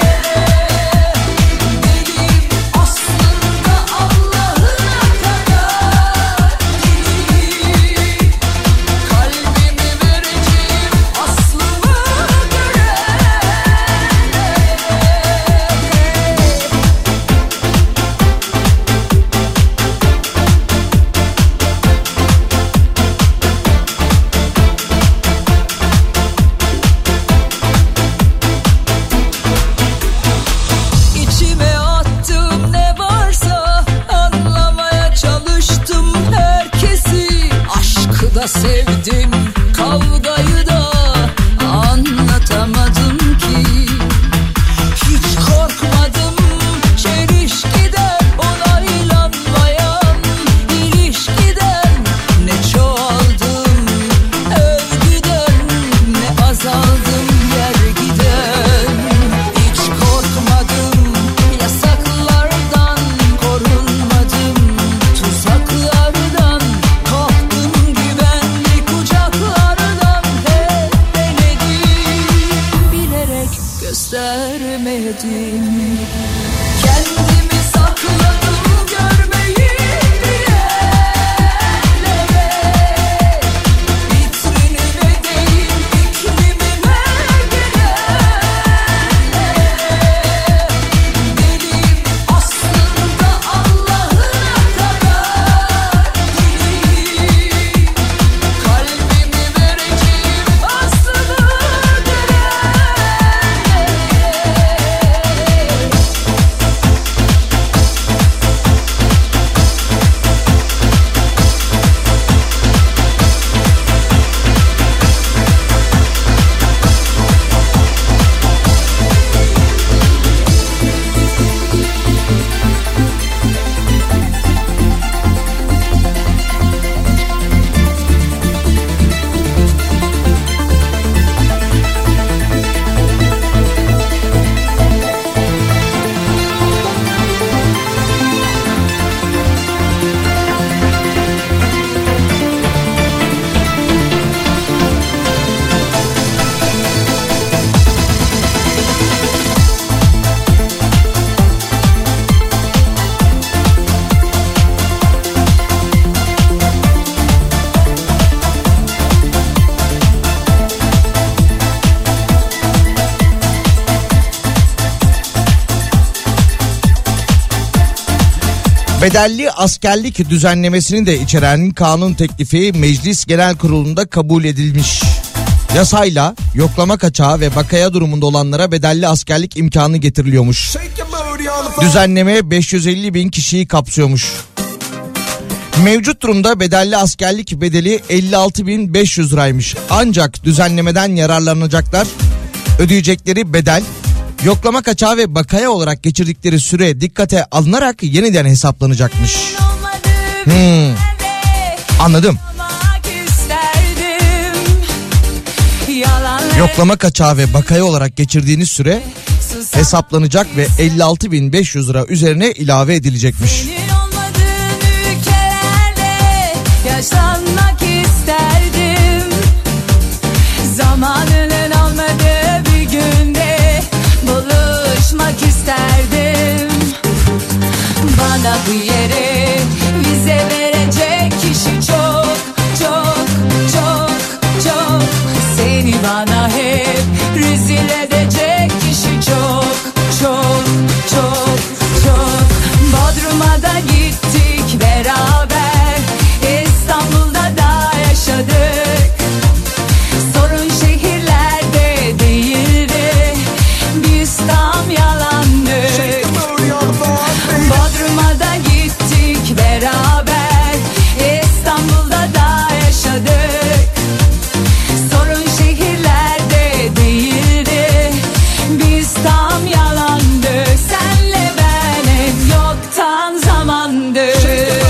Benim aslında Allah'ına kadar değil. Kalbimi vereceğim aslıma göre. İçime attım ne varsa, anlamaya çalıştım herkesi. Aşkı da sevdim, kavgayı da anlatamadım ki. Hiç korkmadım çelişkiden, onaylanmayan ilişkiden. Ne çoğaldım övgüden, ne azaldım yergiden. Hiç korkmadım yasaklardan, Bedelli askerlik düzenlemesini de içeren kanun teklifi Meclis Genel Kurulu'nda kabul edilmiş. Yasayla yoklama kaçağı ve vakaya durumunda olanlara bedelli askerlik imkanı getiriliyormuş. Düzenleme beş yüz elli bin kişiyi kapsıyormuş. Mevcut durumda bedelli askerlik bedeli elli altı bin beş yüz liraymış. Ancak düzenlemeden yararlanacaklar ödeyecekleri bedel, yoklama kaçağı ve bakaya olarak geçirdikleri süre dikkate alınarak yeniden hesaplanacakmış. Hmm, anladım. Yoklama kaçağı ve bakaya olarak geçirdiğiniz süre hesaplanacak ve elli altı bin beş yüz lira üzerine ilave edilecekmiş. Yaşlanmak isterdim. Zamanının olmadığı bir günde buluşmak isterdim. Bana bu yere vize verecek kişi çok çok çok çok. Seni bana hep rezil edecek kişi çok çok çok çok. Bodrum'a da gittik beraber, İstanbul'da da yaşadık. Sorun şehirlerde değildi, biz tam yalandık. Bodrum'a da gittik beraber, İstanbul'da da yaşadık. Sorun şehirlerde değildi, biz tam yalandık. Senle ben hep yoktan zamandık.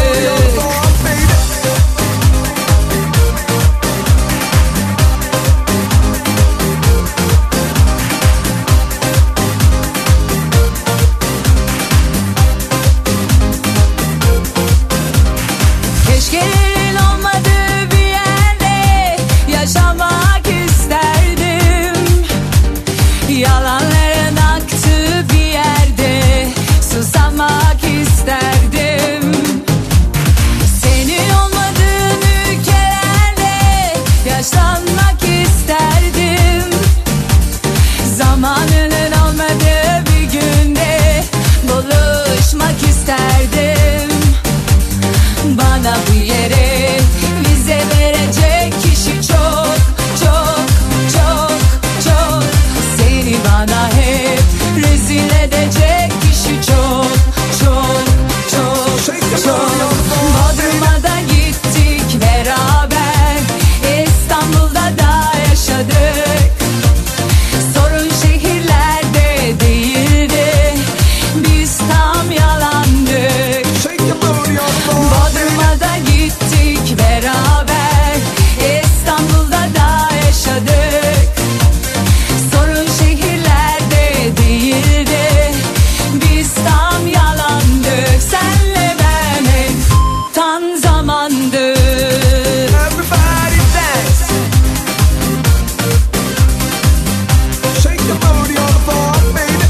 Keşkelerin olmadığı bir yerde yaşamak isterdim. Yalanların aktığı bir yerde susamak isterdim. Senin olmadığın ülkelerde yaşlanmak isterdim. Zamanının olmadığı bir günde buluşmak isterdim. Bana bu yere vize verecek kişi çok çok çok çok. Seni bana hep rezil edecek kişi çok çok çok çok. Bodrum'a da gittik beraber, İstanbul'da da yaşadık. Sorun şehirlerde değildi, biz tam yalandık. Bodrum'a da gittik beraber, İstanbul'da da yaşadık. Sorun şehirlerde değildi, biz tam yalandık. Senle ben hep tan zamandık. Everybody dance. Shake your booty on the floor, baby.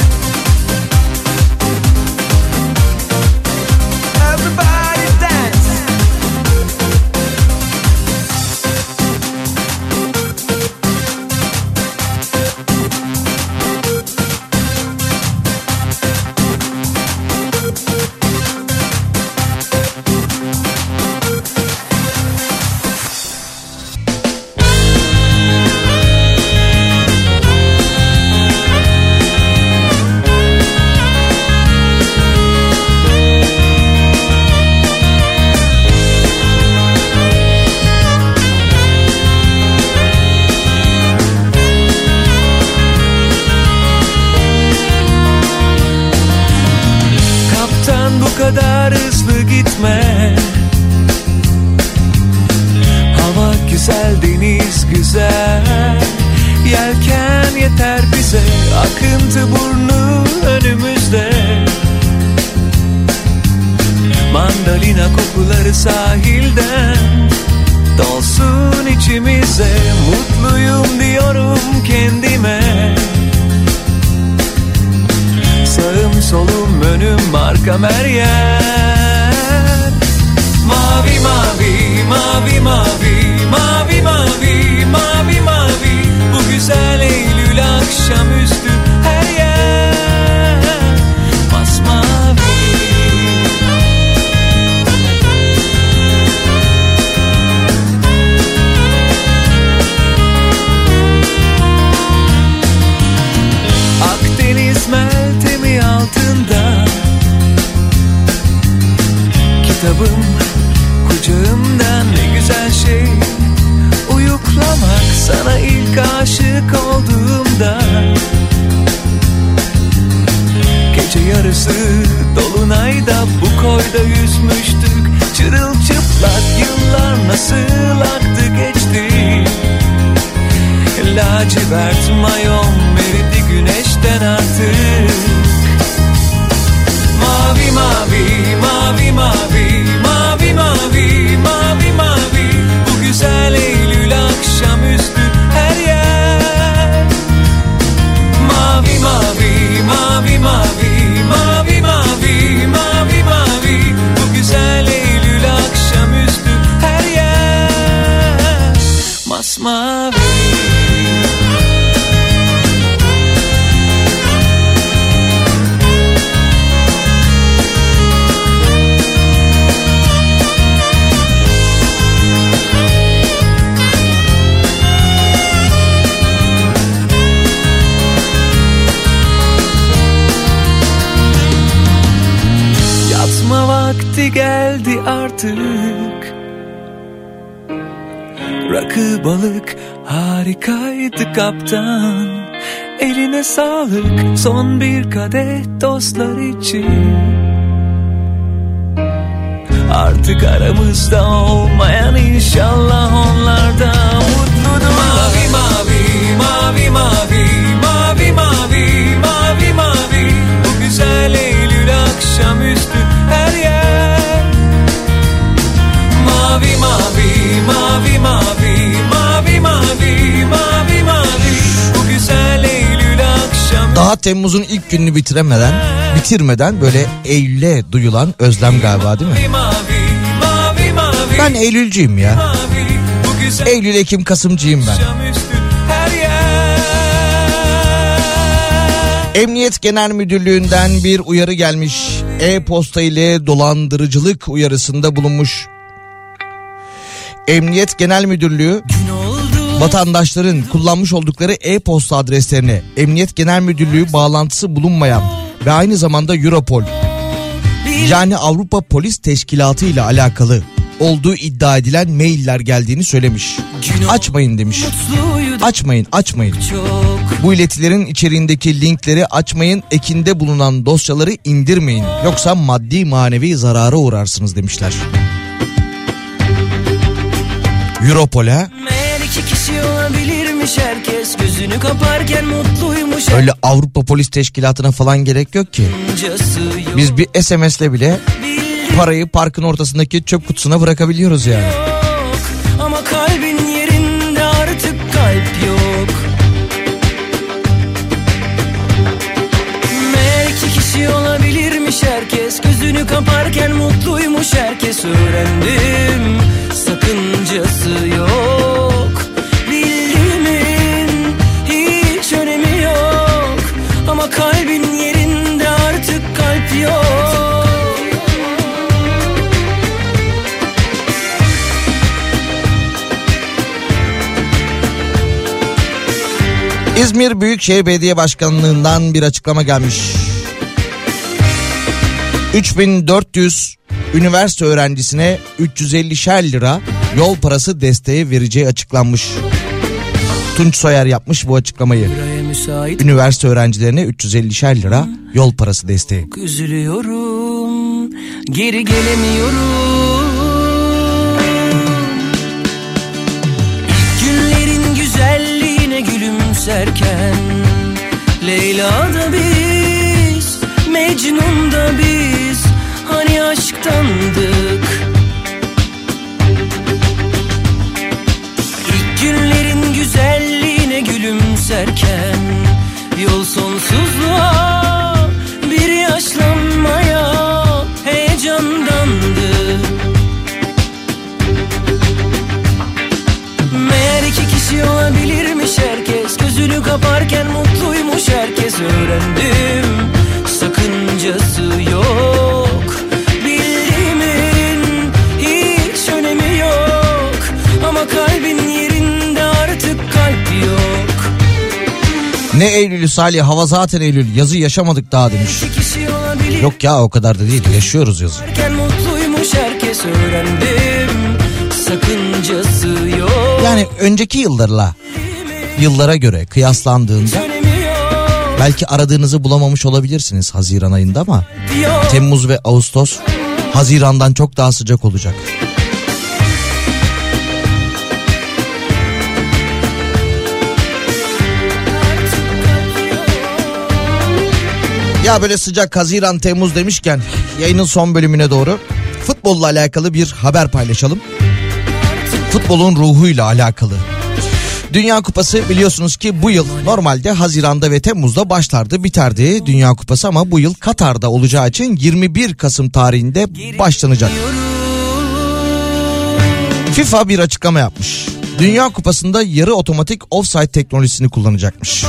Everybody dance. Kaptan bu kadar hızlı gitme. Hava güzel, deniz güzel. Yelken yeter bize, akıntı burnu önümüzde. Mandalina kokuları sahilden dolsun içimize. Mutluyum diyorum kendime. Sağım solum önüm arkam her yer. Mavi mavi mavi mavi mavi mavi mavi mavi. Bu güzel Eylül akşamüstü her yer masmavi. kitabım kucağımda, ne güzel şey uyuklamak sana ilk aşık olduğumda. Gece yarısı dolunayda bu koyda yüzmüştük, çırılçıplak yıllar nasıl aktı geçti. Lacivert mayon eridi güneşten artık. Mavi mavi mavi mavi mavi mavi mavi mavi, bu güzel Eylül akşamüstü her yer. Mavi mavi mavi mavi mavi mavi mavi mavi, bu güzel Eylül akşamüstü her yer masmavi. Vakti geldi artık. Rakı balık harikaydı kaptan. Eline sağlık, son bir kadeh dostlar için. Artık aramızda olmayan inşallah onlarda mutludur. Mavi mavi mavi mavi mavi mavi mavi mavi, bu güzel Eylül akşamüstü her yer. Mavi mavi mavi mavi mavi mavi mavi mavi, bu güzel Eylül akşamüstü. Daha Temmuz'un ilk gününü bitiremeden, bitirmeden böyle Eylül'e duyulan özlem galiba, değil mi? Mavi, mavi, mavi, ben Eylülcüyüm ya. Mavi, Eylül, Ekim, Kasımcıyım ben. Emniyet Genel Müdürlüğü'nden bir uyarı gelmiş. E-posta ile dolandırıcılık uyarısında bulunmuş. Emniyet Genel Müdürlüğü vatandaşların kullanmış oldukları e-posta adreslerine Emniyet Genel Müdürlüğü bağlantısı bulunmayan ve aynı zamanda Europol, yani Avrupa Polis Teşkilatı ile alakalı olduğu iddia edilen mailler geldiğini söylemiş. Açmayın demiş. Açmayın, açmayın. Bu iletilerin içeriğindeki linkleri açmayın, ekinde bulunan dosyaları indirmeyin. Yoksa maddi manevi zarara uğrarsınız demişler. Europol'a. Herkes gözünü kaparken mutluymuş. Öyle Avrupa Polis Teşkilatı'na falan gerek yok ki. Biz bir S M S'le bile parayı parkın ortasındaki çöp kutusuna bırakabiliyoruz yani. Yok, ama kalbin yerinde artık kalp yok. Meğer iki kişi olabilirmiş herkes. Gözünü kaparken mutluymuş herkes. Öğrendim, sakıncası yok. Bildiğimin hiç önemi yok. Ama kalbin yerinde artık kalp yok. İzmir Büyükşehir Belediye Başkanlığı'ndan bir açıklama gelmiş. üç bin dört yüz üniversite öğrencisine üç yüz ellişer lira yol parası desteği vereceği açıklanmış. Tunç Soyer yapmış bu açıklamayı. Üniversite öğrencilerine üç yüz ellişer lira yol parası desteği. Üzülüyorum, geri gelemiyorum. İlk günlerin güzelliğine gülümserken, Leyla'da biz, Mecnun'da biz, hani aşktandık. İlk günlerin güzelliğine gülümserken, yol sonsuzluğa, bir yaşlanmaya heyecandandı. Meğer iki kişi olabilirmiş herkes. Gözünü kaparken mutluymuş herkes. Öğrendim, sakıncası yok. Bildiğimin hiç önemi yok. Ama kalbin yerinde artık kalp yok. Ne Eylül'ü Salih, hava zaten Eylül, yazı yaşamadık daha demiş. Yok ya, o kadar da değil, yaşıyoruz yazı. Mutluymuş herkes. herkes öğrendim. Sakıncası yok. Yani önceki yıllarla yıllara göre kıyaslandığında belki aradığınızı bulamamış olabilirsiniz Haziran ayında ama Temmuz ve Ağustos Haziran'dan çok daha sıcak olacak. Ya böyle sıcak Haziran, Temmuz demişken yayının son bölümüne doğru futbolla alakalı bir haber paylaşalım. Futbolun ruhuyla alakalı. Dünya Kupası biliyorsunuz ki bu yıl normalde Haziran'da ve Temmuz'da başlardı, biterdi Dünya Kupası ama bu yıl Katar'da olacağı için yirmi bir Kasım tarihinde başlanacak. FIFA bir açıklama yapmış. Dünya Kupası'nda yarı otomatik offside teknolojisini kullanacakmış.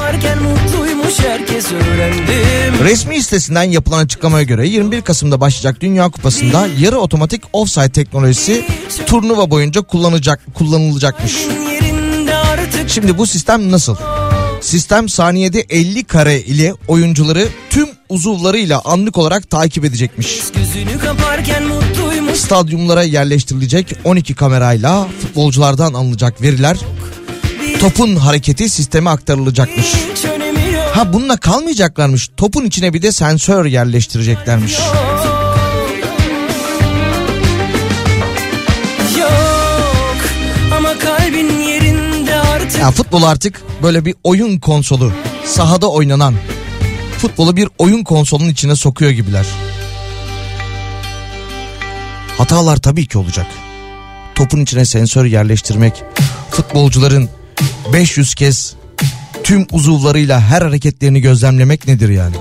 Resmi sitesinden yapılan açıklamaya göre yirmi bir Kasım'da başlayacak Dünya Kupası'nda yarı otomatik offside teknolojisi turnuva boyunca kullanacak, kullanılacakmış. Şimdi bu sistem nasıl? Sistem saniyede elli kare ile oyuncuları tüm uzuvlarıyla anlık olarak takip edecekmiş. Stadyumlara yerleştirilecek on iki kamerayla futbolculardan alınacak veriler topun hareketi sisteme aktarılacakmış. Ha bununla kalmayacaklarmış. Topun içine bir de sensör yerleştireceklermiş. Yok ama kalbin yerinde artık. Ya futbol artık böyle bir oyun konsolu. Sahada oynanan futbolu bir oyun konsolunun içine sokuyor gibiler. Hatalar tabii ki olacak. Topun içine sensör yerleştirmek, futbolcuların beş yüz kez tüm uzuvlarıyla her hareketlerini gözlemlemek nedir yani?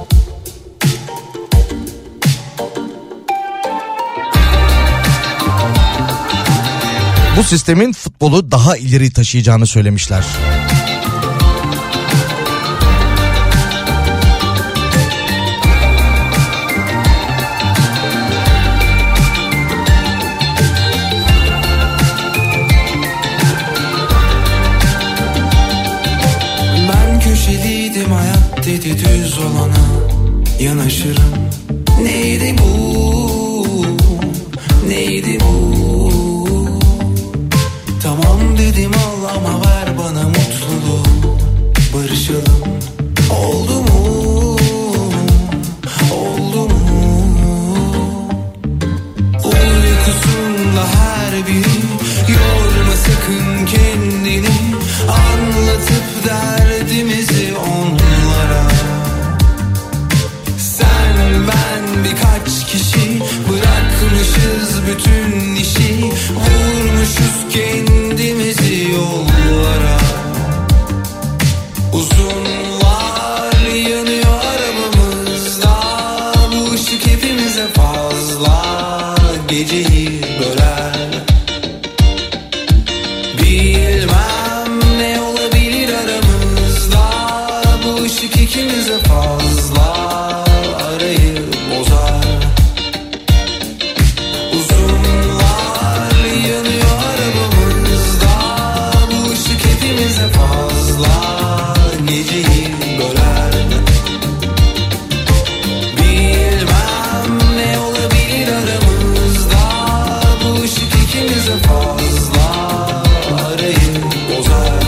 Bu sistemin futbolu daha ileri taşıyacağını söylemişler. Dedi düz olana yanaşırım. Neydi bu? Neydi bu? Tamam dedim al ama ver bana mutluluğu. Barışalım. Oldu mu? Oldu mu? Uykusunda her biri yorma sakın kendini. Anlatıp derdimizi onlara. Sen ben birkaç kişi bırakmışız bütün işi. Vurmuşuz kendimizi yollara. Uzunlar yanıyor arabamızda. Bu ışık hepimize fazla. Geceyi böler. Bilmem ne olabilir aramızda. Bu ışık ikimize fazla. Arayı bozar. Uzunlar yanıyor arabamızda. Bu ışık hepimize fazla. Geceyi böler. Bilmem ne olabilir aramızda. Bu ışık ikimize fazla. Arayı bozar.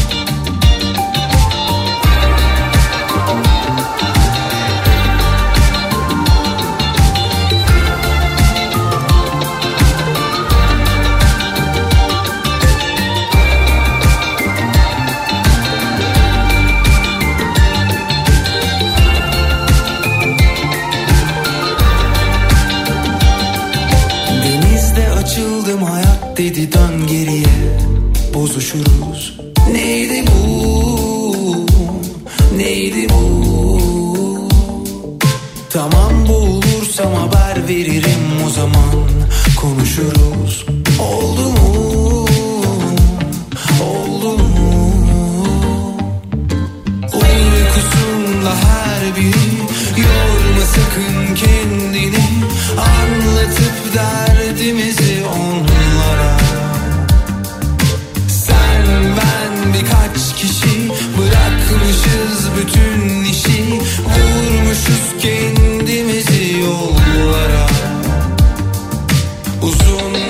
Denizde açıldım hayat dedi dön geriye. Bozuşuruz. Neydi bu? Neydi bu? Tamam boğulursam haber veririm o zaman. Konuşuruz. Oldu mu? Oldu mu? Uykusunda her biri yorma sakın kendini. Anlatıp derdimizi onlara. Sen ben birkaç kişi bırakmışız bütün işi. Vurmuşuz kendimizi yollara. Uzun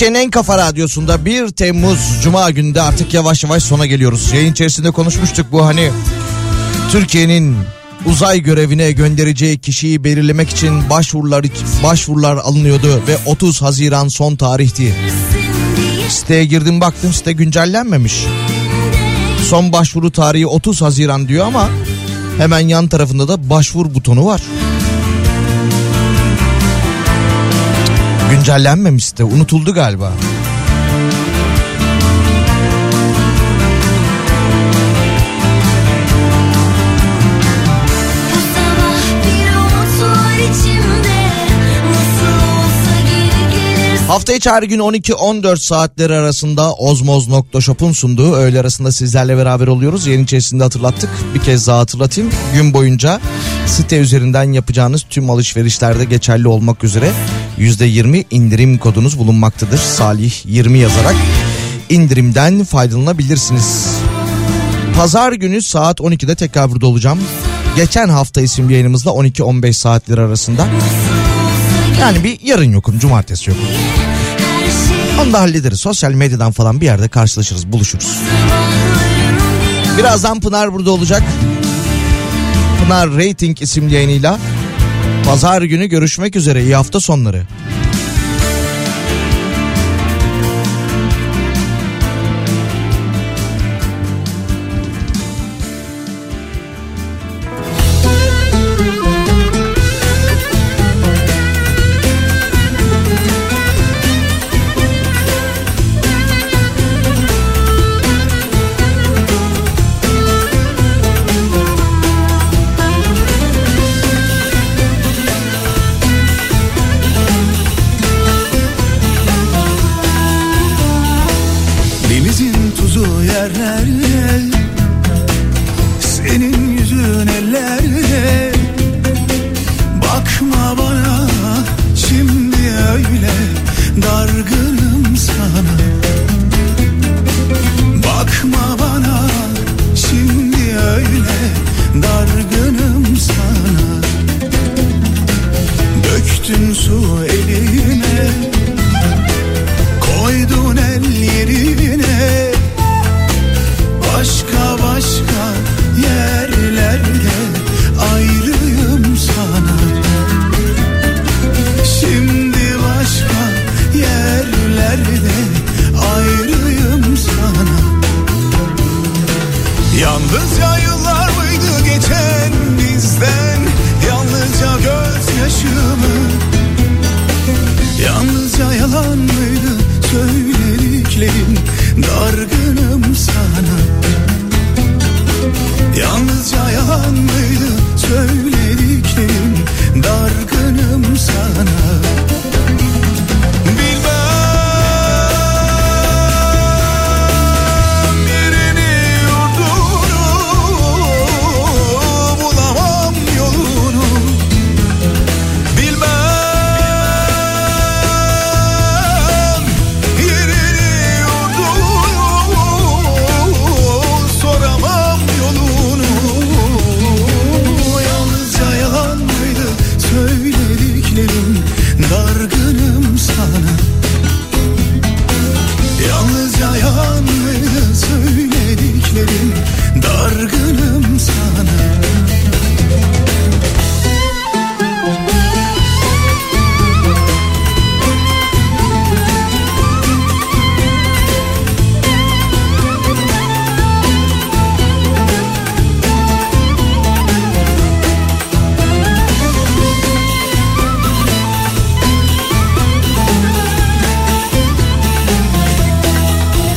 Türkiye'nin en kafa radyosunda bir Temmuz Cuma gününde artık yavaş yavaş sona geliyoruz. Yayın içerisinde konuşmuştuk bu hani Türkiye'nin uzay görevine göndereceği kişiyi belirlemek için başvurular başvurular alınıyordu ve otuz Haziran son tarihti. Siteye girdim baktım, site güncellenmemiş. Son başvuru tarihi otuz Haziran diyor ama hemen yan tarafında da başvur butonu var. Güncellenmemiş site, unutuldu galiba. Hafta içi her gün on iki on dört saatleri arasında ozmoz nokta shop'un sunduğu öğle arasında sizlerle beraber oluyoruz. Yayın içerisinde hatırlattık. Bir kez daha hatırlatayım. Gün boyunca site üzerinden yapacağınız tüm alışverişlerde geçerli olmak üzere yüzde yirmi indirim kodunuz bulunmaktadır. Salih yirmi yazarak indirimden faydalanabilirsiniz. Pazar günü saat on ikide tekrar burada olacağım. Geçen hafta isimli yayınımızda on iki on beş saatleri arasında. Yani bir yarın yokum, cumartesi yokum. Onu da hallederiz. Sosyal medyadan falan bir yerde karşılaşırız, buluşuruz. Birazdan Pınar burada olacak. Pınar Rating isimli yayınıyla. Pazar günü görüşmek üzere. İyi hafta sonları.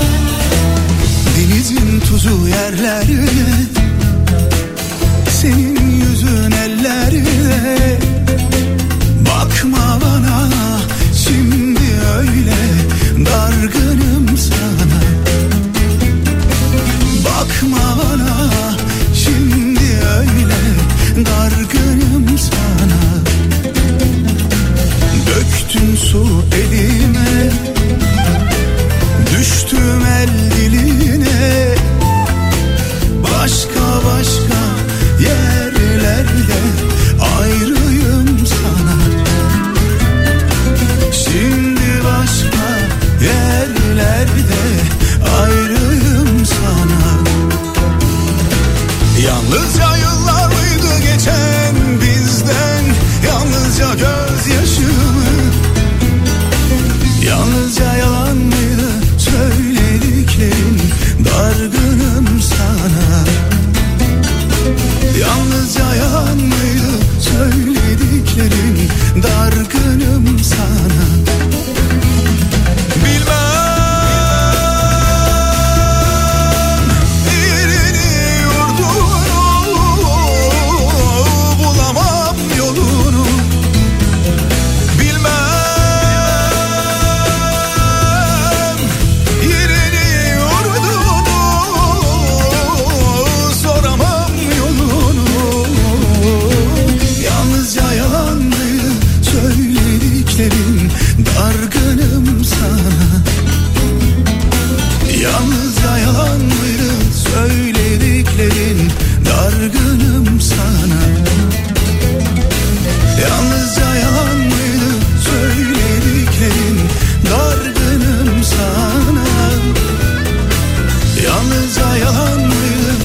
Tuzu yerlerde senin